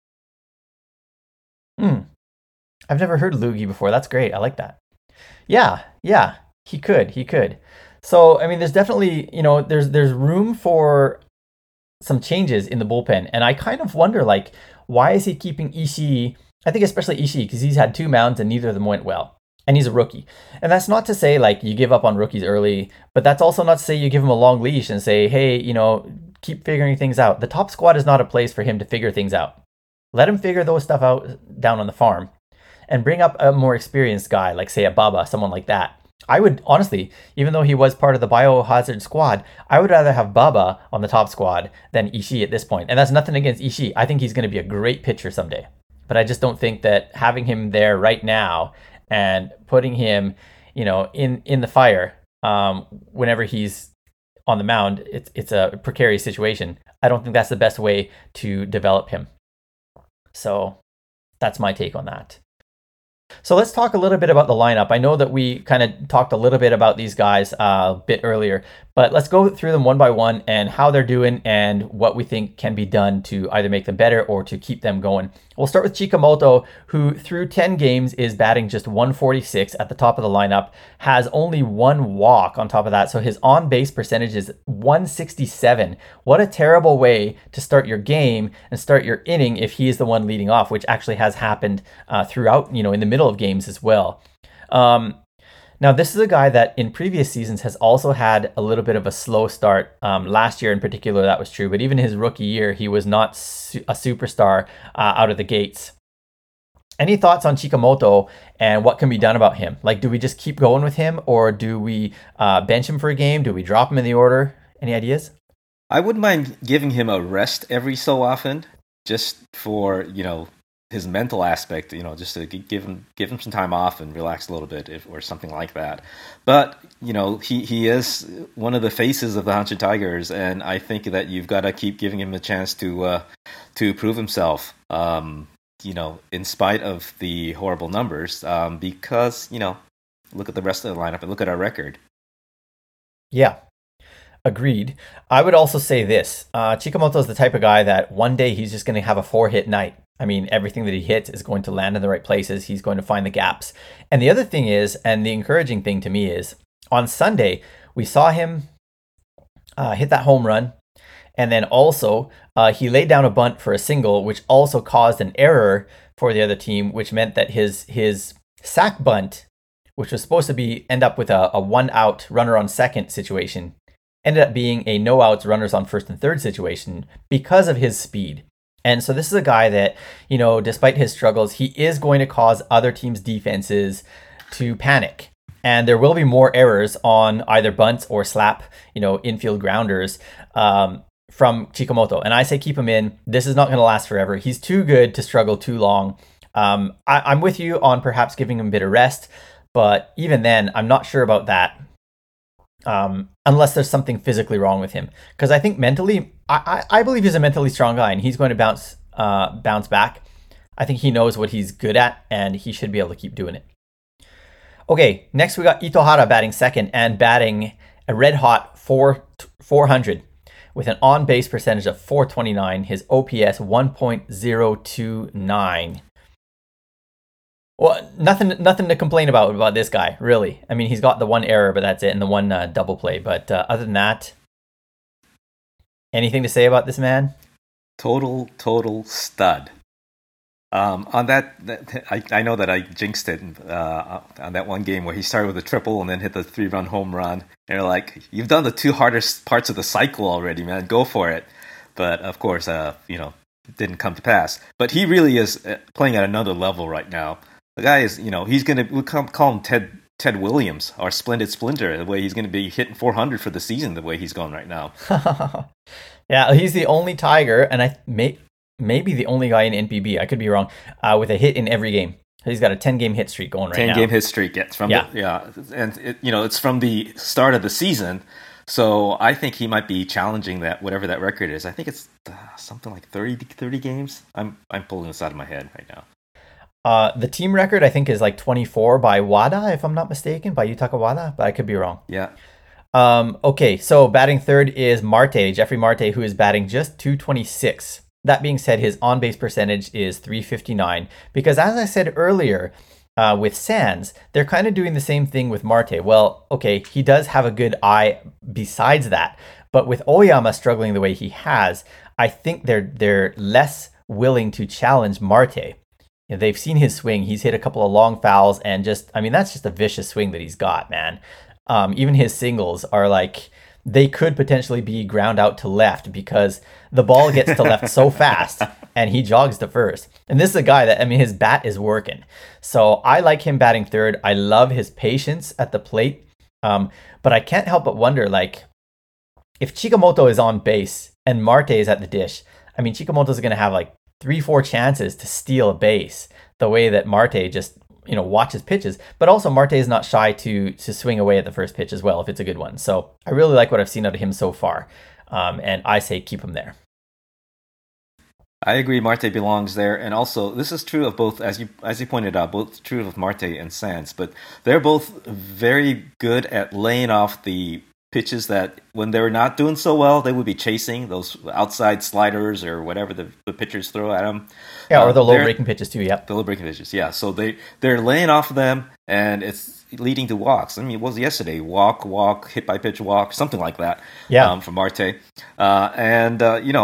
I've never heard loogie before. That's great. I like that. Yeah. He could. So, I mean, there's definitely, there's room for some changes in the bullpen. And I kind of wonder, like, why is he keeping Ishii? I think especially Ishii, because he's had 2 mounds and neither of them went well. And he's a rookie. And that's not to say, like, you give up on rookies early, but that's also not to say you give him a long leash and say, hey, keep figuring things out. The top squad is not a place for him to figure things out. Let him figure those stuff out down on the farm and bring up a more experienced guy, like, say, a Baba, someone like that. I would, honestly, even though he was part of the biohazard squad, I would rather have Baba on the top squad than Ishii at this point. And that's nothing against Ishii. I think he's going to be a great pitcher someday. But I just don't think that having him there right now and putting him, in the fire whenever he's on the mound, it's a precarious situation. I don't think that's the best way to develop him. So that's my take on that. So let's talk a little bit about the lineup. I know that we kind of talked a little bit about these guys a bit earlier, but let's go through them one by one and how they're doing and what we think can be done to either make them better or to keep them going. We'll start with Chikamoto, who through 10 games is batting just 146 at the top of the lineup, has only 1 walk on top of that. So his on-base percentage is 167. What a terrible way to start your game and start your inning if he is the one leading off, which actually has happened throughout, in the middle of games as well. Now, this is a guy that in previous seasons has also had a little bit of a slow start. Last year in particular, that was true. But even his rookie year, he was not a superstar out of the gates. Any thoughts on Chikamoto and what can be done about him? Like, do we just keep going with him, or do we bench him for a game? Do we drop him in the order? Any ideas? I wouldn't mind giving him a rest every so often, just for, his mental aspect, just to give him some time off and relax a little bit, or something like that. But he is one of the faces of the Hanshin Tigers, and I think that you've got to keep giving him a chance to prove himself. In spite of the horrible numbers, because look at the rest of the lineup and look at our record. Yeah. Agreed. I would also say this. Chikamoto is the type of guy that one day he's just going to have a 4-hit night. I mean, everything that he hits is going to land in the right places. He's going to find the gaps. And the other thing is, and the encouraging thing to me is, on Sunday, we saw him hit that home run. And then also, he laid down a bunt for a single, which also caused an error for the other team, which meant that his sac bunt, which was supposed to end up with a 1-out runner on second situation, ended up being a no outs runners on first and third situation because of his speed. And so this is a guy that, despite his struggles, he is going to cause other teams' defenses to panic. And there will be more errors on either bunts or slap, infield grounders from Chikamoto. And I say keep him in. This is not going to last forever. He's too good to struggle too long. I'm with you on perhaps giving him a bit of rest. But even then, I'm not sure about that. Unless there's something physically wrong with him. Because I think mentally, I believe he's a mentally strong guy and he's going to bounce back. I think he knows what he's good at and he should be able to keep doing it. Okay, next we got Itohara batting second and batting a red hot 400 with an on-base percentage of 429, his OPS 1.029. Well, nothing to complain about this guy, really. I mean, he's got the one error, but that's it, and the one double play. But other than that, anything to say about this man? Total stud. On that I know that I jinxed it on that one game where he started with a triple and then hit the 3-run home run. And you're like, you've done the 2 hardest parts of the cycle already, man. Go for it. But of course, it didn't come to pass. But he really is playing at another level right now. The guy is, he's going to, we'll call him Ted Williams, our Splendid Splinter, the way he's going to be hitting 400 for the season, the way he's going right now. Yeah, he's the only Tiger, and maybe the only guy in NPB, I could be wrong, with a hit in every game. He's got a 10-game hit streak going right now. 10-game hit streak, and it's from the start of the season. So I think he might be challenging that, whatever that record is. I think it's something like 30 games. I'm pulling this out of my head right now. The team record, I think, is like 24 by Wada, if I'm not mistaken, by Yutaka Wada, but I could be wrong. Yeah. Okay, so batting third is Marte, Jeffrey Marte, who is batting just 226. That being said, his on-base percentage is 359, because as I said earlier, with Sands, they're kind of doing the same thing with Marte. Well, okay, he does have a good eye besides that, but with Oyama struggling the way he has, I think they're less willing to challenge Marte. They've seen his swing. He's hit a couple of long fouls and that's just a vicious swing that he's got, man. Even his singles are like, they could potentially be ground out to left because the ball gets to left so fast and he jogs to first. And this is a guy that, his bat is working. So I like him batting third. I love his patience at the plate. But I can't help but wonder, like, if Chikamoto is on base and Marte is at the dish, Chikamoto is going to have like 3-4 chances to steal a base the way that Marte just, watches pitches. But also Marte is not shy to swing away at the first pitch as well if it's a good one. So I really like what I've seen out of him so far. And I say keep him there. I agree, Marte belongs there. And also, this is true of both, as you pointed out, both true of Marte and Sands. But they're both very good at laying off the pitches that when they're not doing so well, they would be chasing those outside sliders or whatever the pitchers throw at them. Yeah, or the low breaking pitches too. Yep. The low breaking pitches. Yeah. So they're laying off of them, and it's leading to walks. It was yesterday walk, hit by pitch walk, something like that. Yeah. From Marte,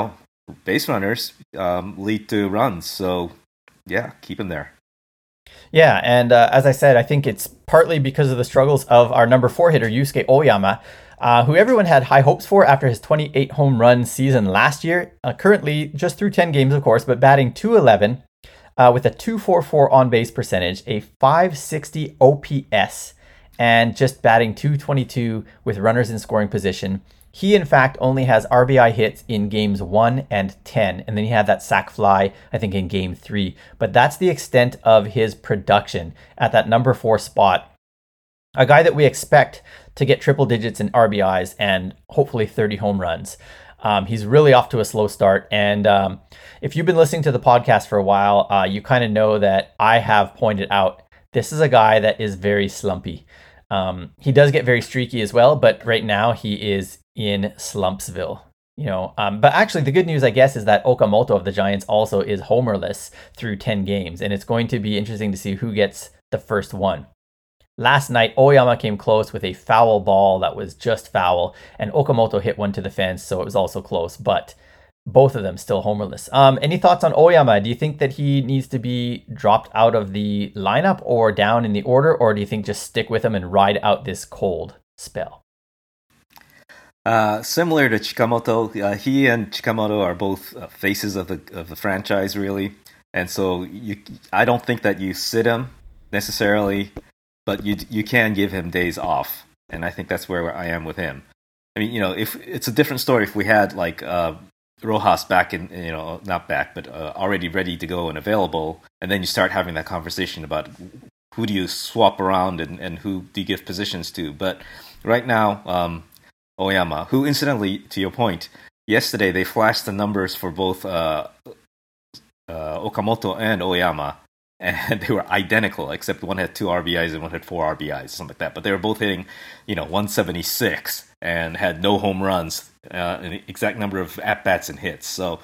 base runners lead to runs. So yeah, keep him there. Yeah, and as I said, I think it's partly because of the struggles of our number 4 hitter, Yusuke Oyama, who everyone had high hopes for after his 28 home run season last year. Currently, just through 10 games, of course, but batting .211 with a .244 on-base percentage, a .560 OPS, and just batting .222 with runners in scoring position. He, in fact, only has RBI hits in games 1 and 10, and then he had that sac fly, I think, in game 3. But that's the extent of his production at that number 4 spot. A guy that we expect to get triple digits in RBIs and hopefully 30 home runs. He's really off to a slow start. And if you've been listening to the podcast for a while, you kind of know that I have pointed out this is a guy that is very slumpy. He does get very streaky as well, but right now he is in Slumpsville. But actually the good news, I guess, is that Okamoto of the Giants also is homerless through 10 games, and it's going to be interesting to see who gets the first one. Last night, Oyama came close with a foul ball that was just foul, and Okamoto hit one to the fence, so it was also close, but both of them still homerless. Any thoughts on Oyama? Do you think that he needs to be dropped out of the lineup or down in the order, or do you think just stick with him and ride out this cold spell? Similar to Chikamoto, he and Chikamoto are both faces of the franchise, really. And so I don't think that you sit him necessarily, but you can give him days off. And I think that's where I am with him. I mean, if it's a different story if we had like Rojas back in, not back, but already ready to go and available, and then you start having that conversation about who do you swap around and who do you give positions to. But right now, Oyama, who incidentally, to your point, yesterday they flashed the numbers for both Okamoto and Oyama, and they were identical, except one had 2 RBIs and one had 4 RBIs, something like that. But they were both hitting, 176 and had no home runs, an exact number of at-bats and hits. So,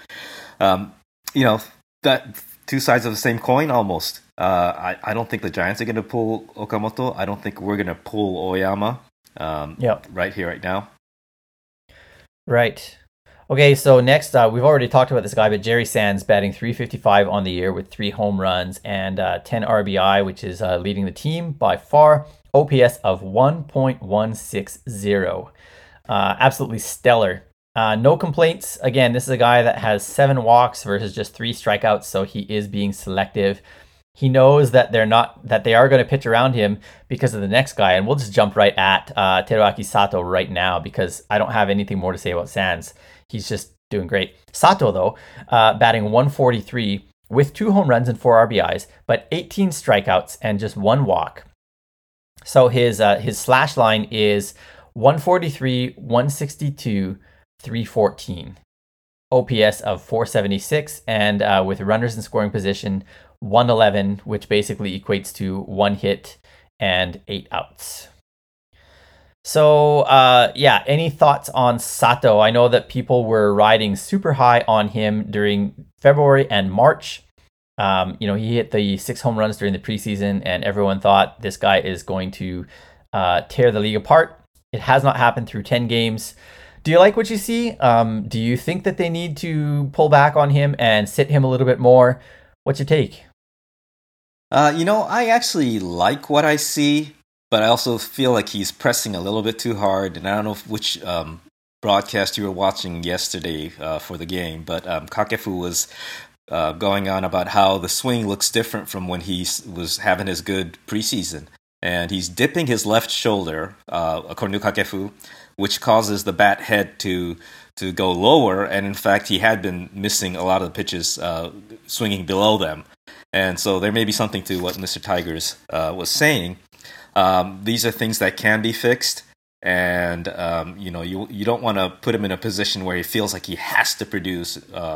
that 2 sides of the same coin almost. I don't think the Giants are going to pull Okamoto. I don't think we're going to pull Oyama right here, right now. Right. Okay, so next, we've already talked about this guy, but Jerry Sands batting .355 on the year with 3 home runs and 10 RBI, which is leading the team by far. OPS of 1.160. Absolutely stellar. No complaints. Again, this is a guy that has 7 walks versus just 3 strikeouts, so he is being selective. He knows that they are going to pitch around him because of the next guy, and we'll just jump right at Teruaki Sato right now because I don't have anything more to say about Sands. He's just doing great. Sato, though, batting .143 with 2 home runs and 4 RBIs, but 18 strikeouts and just 1 walk. So his slash line is 143, 162, 314. OPS of 476, and with runners in scoring position, 111, which basically equates to 1 hit and 8 outs. So, any thoughts on Sato? I know that people were riding super high on him during February and March. He hit the 6 home runs during the preseason, and everyone thought this guy is going to tear the league apart. It has not happened through 10 games. Do you like what you see? Do you think that they need to pull back on him and sit him a little bit more? What's your take? I actually like what I see, but I also feel like he's pressing a little bit too hard. And I don't know which broadcast you were watching yesterday for the game, but Kakefu was going on about how the swing looks different from when he was having his good preseason. And he's dipping his left shoulder, according to Kakefu, which causes the bat head to go lower. And in fact, he had been missing a lot of the pitches swinging below them. And so there may be something to what Mr. Tigers was saying. These are things that can be fixed. And, you don't want to put him in a position where he feels like he has to produce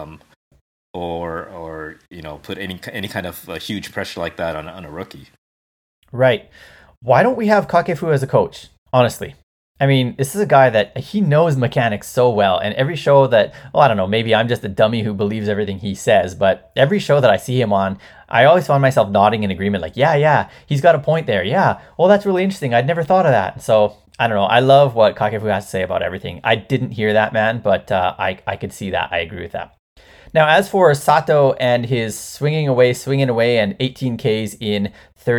or put any kind of huge pressure like that on a rookie. Right. Why don't we have Kakefu as a coach, honestly? I mean, this is a guy that he knows mechanics so well, and every show that, I don't know, maybe I'm just a dummy who believes everything he says, but every show that I see him on, I always find myself nodding in agreement, like, yeah, he's got a point there. Yeah, well, that's really interesting. I'd never thought of that. So, I don't know. I love what Kakefu has to say about everything. I didn't hear that, man, but I could see that. I agree with that. Now, as for Sato and his swinging away, and 18 Ks in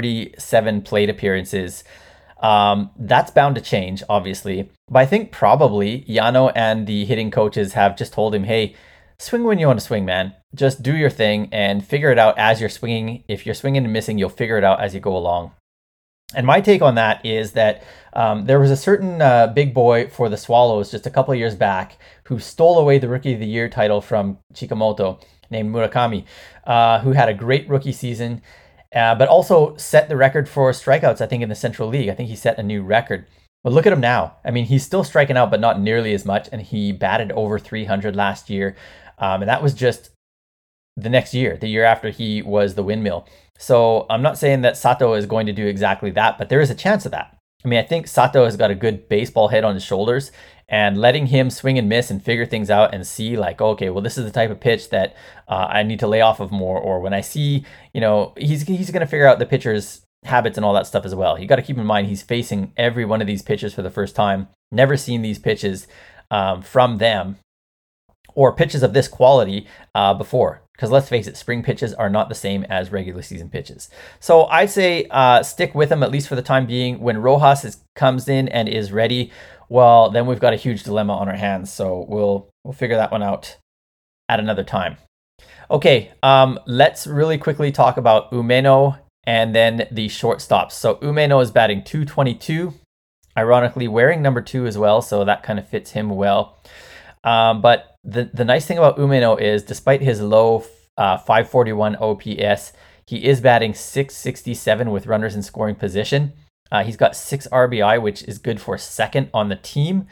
37 plate appearances, that's bound to change, obviously. But I think probably Yano and the hitting coaches have just told him, hey, swing when you want to swing, man. Just do your thing and figure it out as you're swinging. If you're swinging and missing, you'll figure it out as you go along. And my take on that is that there was a certain big boy for the Swallows just a couple of years back who stole away the Rookie of the Year title from Chikamoto, named Murakami, who had a great rookie season, but also set the record for strikeouts, I think, in the Central League. I think he set a new record. But look at him now. I mean, he's still striking out, but not nearly as much, and he batted over 300 last year. And that was just the next year, the year after he was the windmill. So I'm not saying that Sato is going to do exactly that, but there is a chance of that. I mean, I think Sato has got a good baseball head on his shoulders, and letting him swing and miss and figure things out and see like, okay, well, this is the type of pitch that I need to lay off of more. Or when I see, he's going to figure out the pitcher's habits and all that stuff as well. You got to keep in mind, he's facing every one of these pitches for the first time, never seen these pitches from them or pitches of this quality before. Because let's face it, spring pitches are not the same as regular season pitches. So I'd say stick with him, at least for the time being. When Rojas comes in and is ready, well, then we've got a huge dilemma on our hands. So we'll figure that one out at another time. Okay, let's really quickly talk about Umeno and then the shortstops. So Umeno is batting .222, ironically wearing number 2 as well, so that kind of fits him well. But the nice thing about Umeno is, despite his low 541 OPS, he is batting .667 with runners in scoring position. He's got 6 RBI, which is good for second on the team.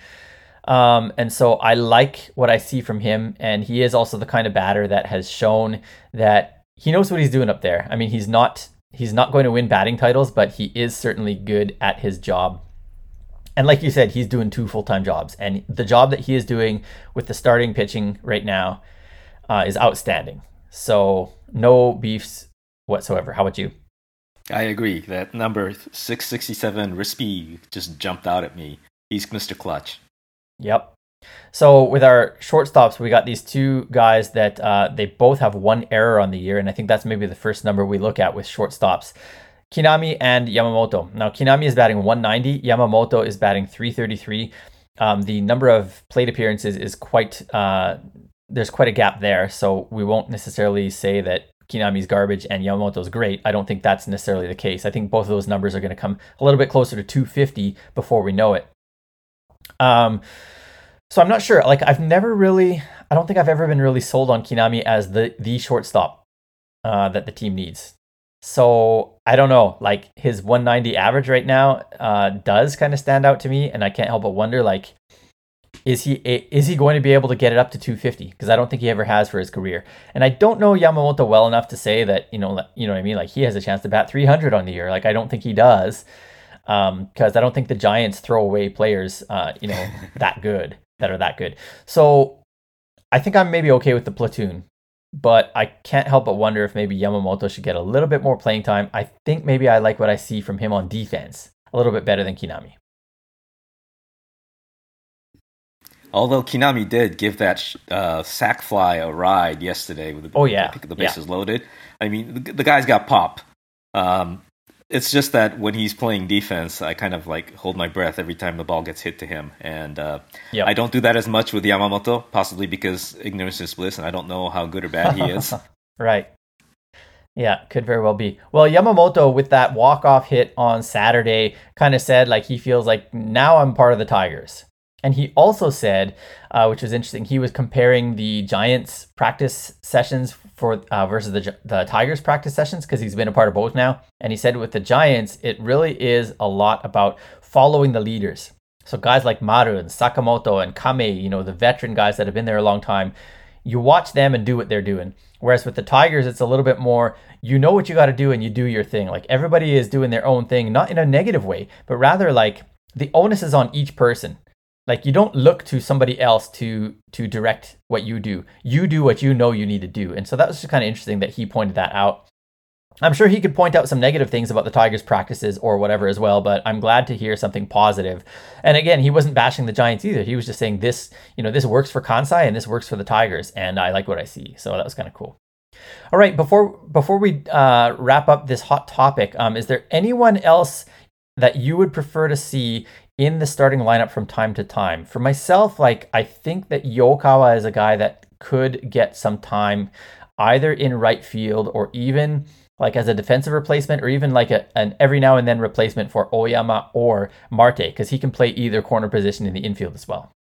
And so I like what I see from him. And he is also the kind of batter that has shown that he knows what he's doing up there. I mean, he's not going to win batting titles, but he is certainly good at his job. And like you said, he's doing 2 full-time jobs. And the job that he is doing with the starting pitching right now is outstanding. So no beefs whatsoever. How about you? I agree. That number 667, Rispy, just jumped out at me. He's Mr. Clutch. Yep. So with our shortstops, we got these 2 guys that they both have 1 error on the year. And I think that's maybe the first number we look at with shortstops. Kinami and Yamamoto. Now, Kinami is batting .190. Yamamoto is batting .333. The number of plate appearances is there's quite a gap there. So we won't necessarily say that Kinami's garbage and Yamamoto's great. I don't think that's necessarily the case. I think both of those numbers are going to come a little bit closer to 250 before we know it. So I'm not sure. Like, I don't think I've ever been really sold on Kinami as the shortstop that the team needs. So I don't know, like his 190 average right now does kind of stand out to me, and I can't help but wonder, like, is he going to be able to get it up to 250? Because I don't think he ever has for his career. And I don't know Yamamoto well enough to say that, you know what I mean? Like, he has a chance to bat 300 on the year. Like, I don't think he does, because I don't think the Giants throw away players, that are that good. So I think I'm maybe okay with the platoon. But I can't help but wonder if maybe Yamamoto should get a little bit more playing time. I think maybe I like what I see from him on defense a little bit better than Kinami. Although Kinami did give that sack fly a ride yesterday with the bases loaded. I mean, the guy's got pop. It's just that when he's playing defense, I kind of like hold my breath every time the ball gets hit to him. And I don't do that as much with Yamamoto, possibly because ignorance is bliss and I don't know how good or bad he is. Right. Yeah, could very well be. Well, Yamamoto, with that walk-off hit on Saturday, kind of said like he feels like now I'm part of the Tigers. And he also said, which was interesting, he was comparing the Giants practice sessions versus the Tigers practice sessions, because he's been a part of both now. And he said with the Giants, it really is a lot about following the leaders. So guys like Maru and Sakamoto and Kame, the veteran guys that have been there a long time, you watch them and do what they're doing. Whereas with the Tigers, it's a little bit more, you know what you got to do and you do your thing. Like, everybody is doing their own thing, not in a negative way, but rather like the onus is on each person. Like, you don't look to somebody else to direct what you do. You do what you know you need to do. And so that was just kind of interesting that he pointed that out. I'm sure he could point out some negative things about the Tigers' practices or whatever as well, but I'm glad to hear something positive. And again, he wasn't bashing the Giants either. He was just saying this, this works for Kansai and this works for the Tigers, and I like what I see. So that was kind of cool. All right, before we wrap up this hot topic, is there anyone else that you would prefer to see in the starting lineup from time to time? For myself, I think that Yokawa is a guy that could get some time either in right field or even as a defensive replacement, or even an every now and then replacement for Oyama or Marte, because he can play either corner position in the infield as well.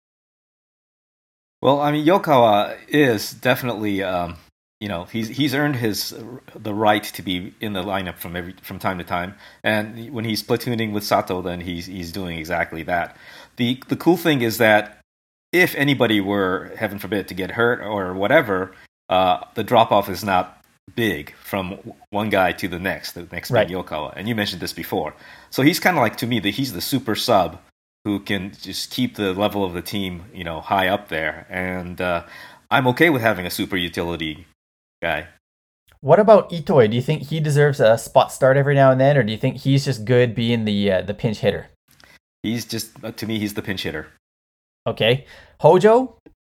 Well, I mean, Yokawa is definitely, he's earned the right to be in the lineup from time to time, and when he's platooning with Sato, then he's doing exactly that. The cool thing is that if anybody were, heaven forbid, to get hurt or whatever, the drop off is not big from one guy to the next right. Being Yokawa. And you mentioned this before. So he's kind of to me, he's the super sub who can just keep the level of the team, high up there. And I'm okay with having a super utility guy. What about Itoi? Do you think he deserves a spot start every now and then, or do you think he's just good being the pinch hitter? He's just, to me, he's the pinch hitter. Okay. Hojo.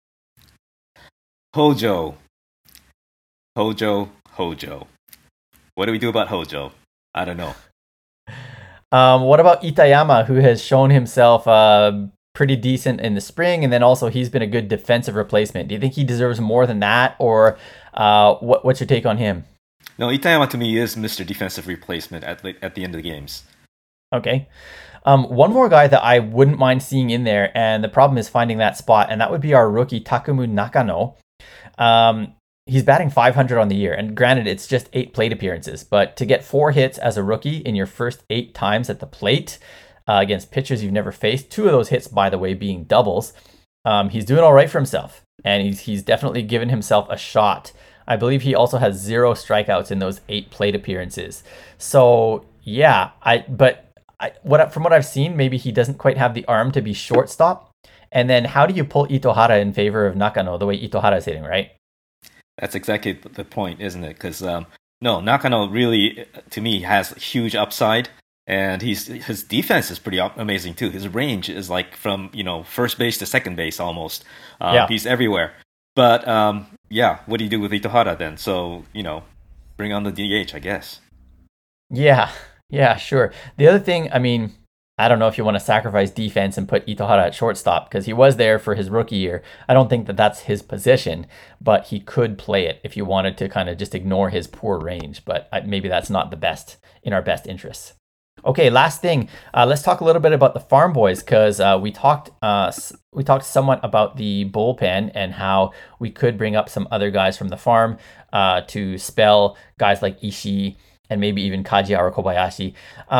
What do we do about Hojo? I don't know. What about Itayama, who has shown himself pretty decent in the spring, and then also he's been a good defensive replacement? Do you think he deserves more than that, or what's your take on him? No, Itayama to me is Mr. Defensive Replacement at the end of the games. Okay. One more guy that I wouldn't mind seeing in there, and the problem is finding that spot, and that would be our rookie Takumu Nakano. He's batting 500 on the year, and granted, it's just 8 plate appearances, but to get 4 hits as a rookie in your first 8 times at the plate against pitchers you've never faced, 2 of those hits, by the way, being doubles, he's doing all right for himself, and he's definitely given himself a shot. I believe he also has 0 strikeouts in those 8 plate appearances. So yeah, from what I've seen, maybe he doesn't quite have the arm to be shortstop. And then how do you pull Itohara in favor of Nakano the way Itohara is hitting, right? That's exactly the point, isn't it? Because Nakano really, to me, has huge upside, and his defense is pretty amazing too. His range is from first base to second base almost. He's everywhere. But what do you do with Itohara then? So bring on the DH, I guess. Yeah, sure. The other thing, I mean, I don't know if you want to sacrifice defense and put Itohara at shortstop, because he was there for his rookie year. I don't think that that's his position, but he could play it if you wanted to kind of just ignore his poor range. But maybe that's not the best in our best interests. Okay, last thing. Let's talk a little bit about the farm boys, because we talked somewhat about the bullpen and how we could bring up some other guys from the farm to spell guys like Ishii and maybe even Kaji or Kobayashi.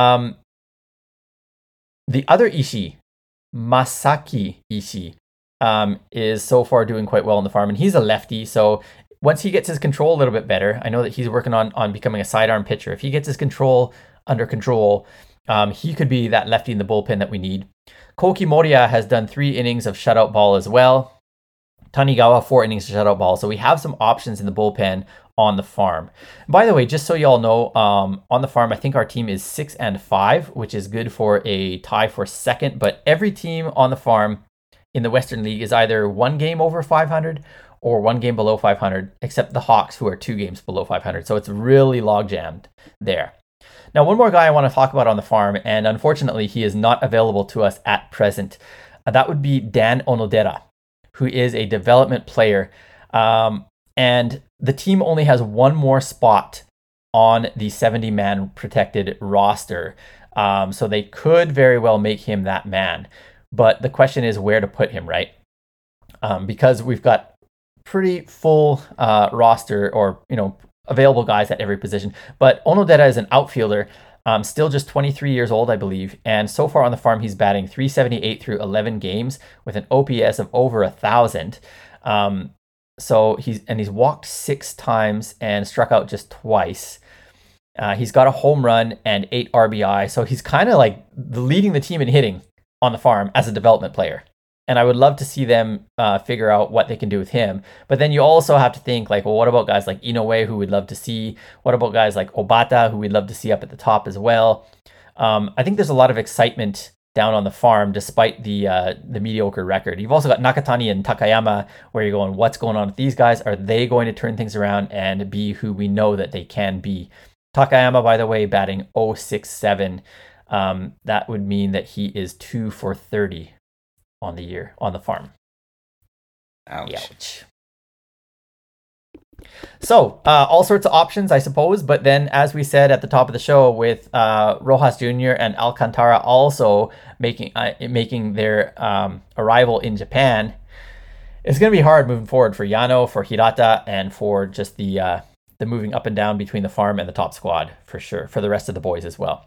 The other Ishii, Masaki Ishii, is so far doing quite well on the farm, and he's a lefty. So once he gets his control a little bit better, I know that he's working on becoming a sidearm pitcher. If he gets his control under control, he could be that lefty in the bullpen that we need. Koki Moriya has done 3 innings of shutout ball as well. Tanigawa 4 innings of shutout ball. So we have some options in the bullpen on the farm. By the way, just so you all know, on the farm, I think our team is 6-5, which is good for a tie for second. But every team on the farm in the Western League is either 1 game over 500 or 1 game below 500, except the Hawks, who are 2 games below 500. So it's really log jammed there. Now, one more guy I want to talk about on the farm, and unfortunately, he is not available to us at present. That would be Dan Onodera, who is a development player. And the team only has 1 more spot on the 70-man protected roster. So they could very well make him that man. But the question is where to put him, right? Because we've got pretty full roster or, available guys at every position. But Onodera is an outfielder, still just 23 years old, I believe. And so far on the farm, he's batting .378 through 11 games with an OPS of over 1,000. So he's walked 6 times and struck out just twice. He's got a home run and 8 RBI. So he's kind of leading the team in hitting on the farm as a development player. And I would love to see them figure out what they can do with him. But then you also have to think like, well, what about guys like Inoue, who we'd love to see? What about guys like Obata, who we'd love to see up at the top as well? I think there's a lot of excitement down on the farm, despite the mediocre record. You've also got Nakatani and Takayama, where you're going, what's going on with these guys? Are they going to turn things around and be who we know that they can be? Takayama, by the way, batting 0.67. That would mean that he is 2 for 30 on the year on the farm. Ouch. So all sorts of options, I suppose. But then, as we said at the top of the show, with Rojas Jr. and Alcantara also making their arrival in Japan, it's going to be hard moving forward for Yano, for Hirata, and for just the moving up and down between the farm and the top squad, for sure, for the rest of the boys as well.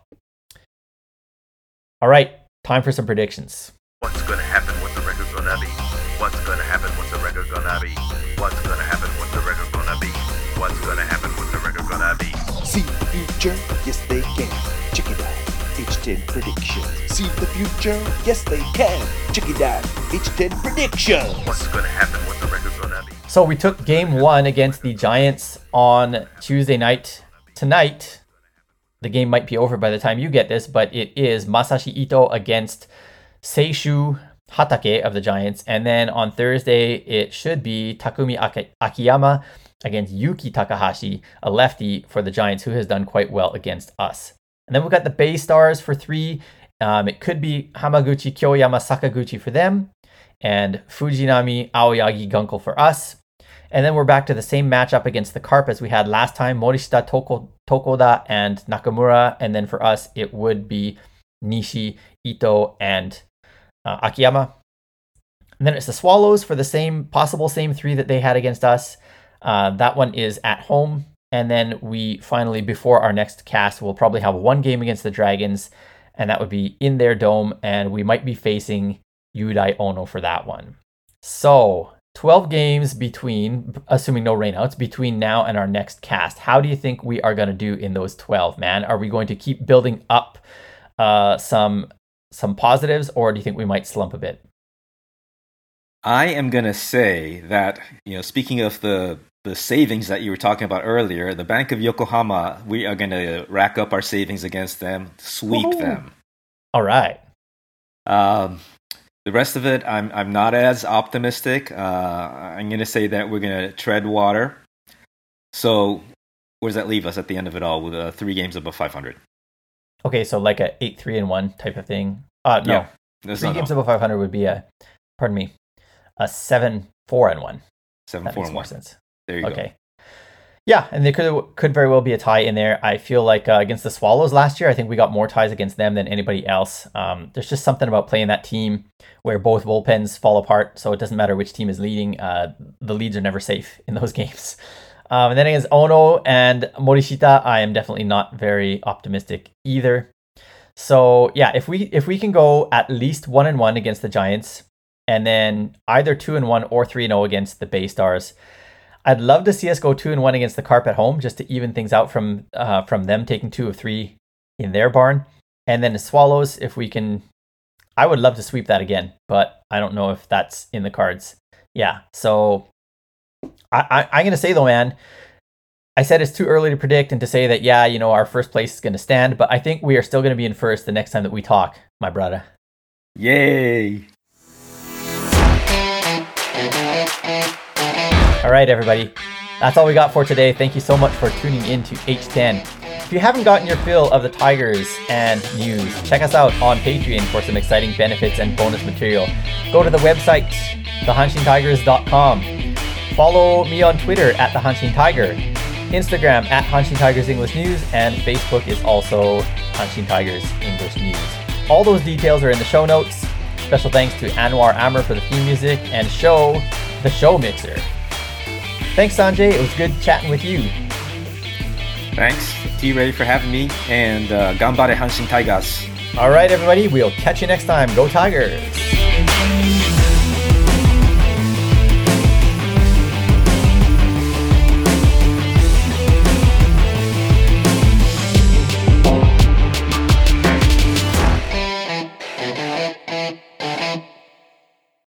All right, time for some predictions. What's gonna happen? What's the record gonna be? What's gonna happen? What's the record gonna be? What's gonna happen? What's the record gonna be? What's gonna happen? What's the record gonna be? See the future? Yes, they can. Check it out. H10 predictions. See the future? Yes, they can. Check it out. H10 predictions. What's gonna happen? What's the record gonna be? So we took game 1 against the Giants on Tuesday night. Tonight, the game might be over by the time you get this, but it is Masashi Ito against Seishu Hatake of the Giants. And then on Thursday, it should be Takumi Akiyama against Yuki Takahashi, a lefty for the Giants, who has done quite well against us. And then we've got the Bay Stars for 3. It could be Hamaguchi, Kyoyama, Sakaguchi for them, and Fujinami, Aoyagi, Gunkel for us. And then we're back to the same matchup against the Carp as we had last time, Morishita, Tokoda, and Nakamura. And then for us, it would be Nishi, Ito, and Akiyama. And then it's the Swallows for the same 3 that they had against us. That one is at home. And then we finally, before our next cast, we'll probably have 1 game against the Dragons, and that would be in their dome. And we might be facing Yudai Ono for that one. So 12 games between, assuming no rainouts, between now and our next cast. How do you think we are going to do in those 12, man? Are we going to keep building up some positives, or do you think we might slump a bit? I am going to say that, speaking of the savings that you were talking about earlier, the Bank of Yokohama, we are going to rack up our savings against them, sweep them. All right. The rest of it, I'm not as optimistic. I'm going to say that we're going to tread water. So where does that leave us at the end of it all with 3 games above 500? Okay, so like a 8-3-1 type of thing. No, Yeah, 3 games above 500 would be a 7-4-1. 7-4-1. That makes more sense. There you go. Okay. Yeah, and there could very well be a tie in there. I feel like against the Swallows last year, I think we got more ties against them than anybody else. There's just something about playing that team where both bullpens fall apart, so it doesn't matter which team is leading. The leads are never safe in those games. And then against Ono and Morishita, I am definitely not very optimistic either. So yeah, if we can go at least 1-1 against the Giants, and then either 2-1 or 3-0 against the Bay Stars, I'd love to see us go 2-1 against the Carp at home, just to even things out from them taking 2 of 3 in their barn. And then the Swallows, if we can, I would love to sweep that again, but I don't know if that's in the cards. Yeah, so I'm going to say though, man, I said it's too early to predict and to say that, yeah, our first place is going to stand, but I think we are still going to be in first the next time that we talk, my brother. Yay! All right, everybody. That's all we got for today. Thank you so much for tuning in to H10. If you haven't gotten your fill of the Tigers and news, check us out on Patreon for some exciting benefits and bonus material. Go to the website, thehanshintigers.com. Follow me on Twitter at @thehanshintiger, Instagram at Hanshin Tigers English News, and Facebook is also Hanshin Tigers English News. All those details are in the show notes. Special thanks to Anwar Amr for the theme music and the show mixer. Thanks, Sanjay. It was good chatting with you. Thanks, T-Ray, for having me, and Ganbare Hanshin Tigers. All right, everybody. We'll catch you next time. Go Tigers!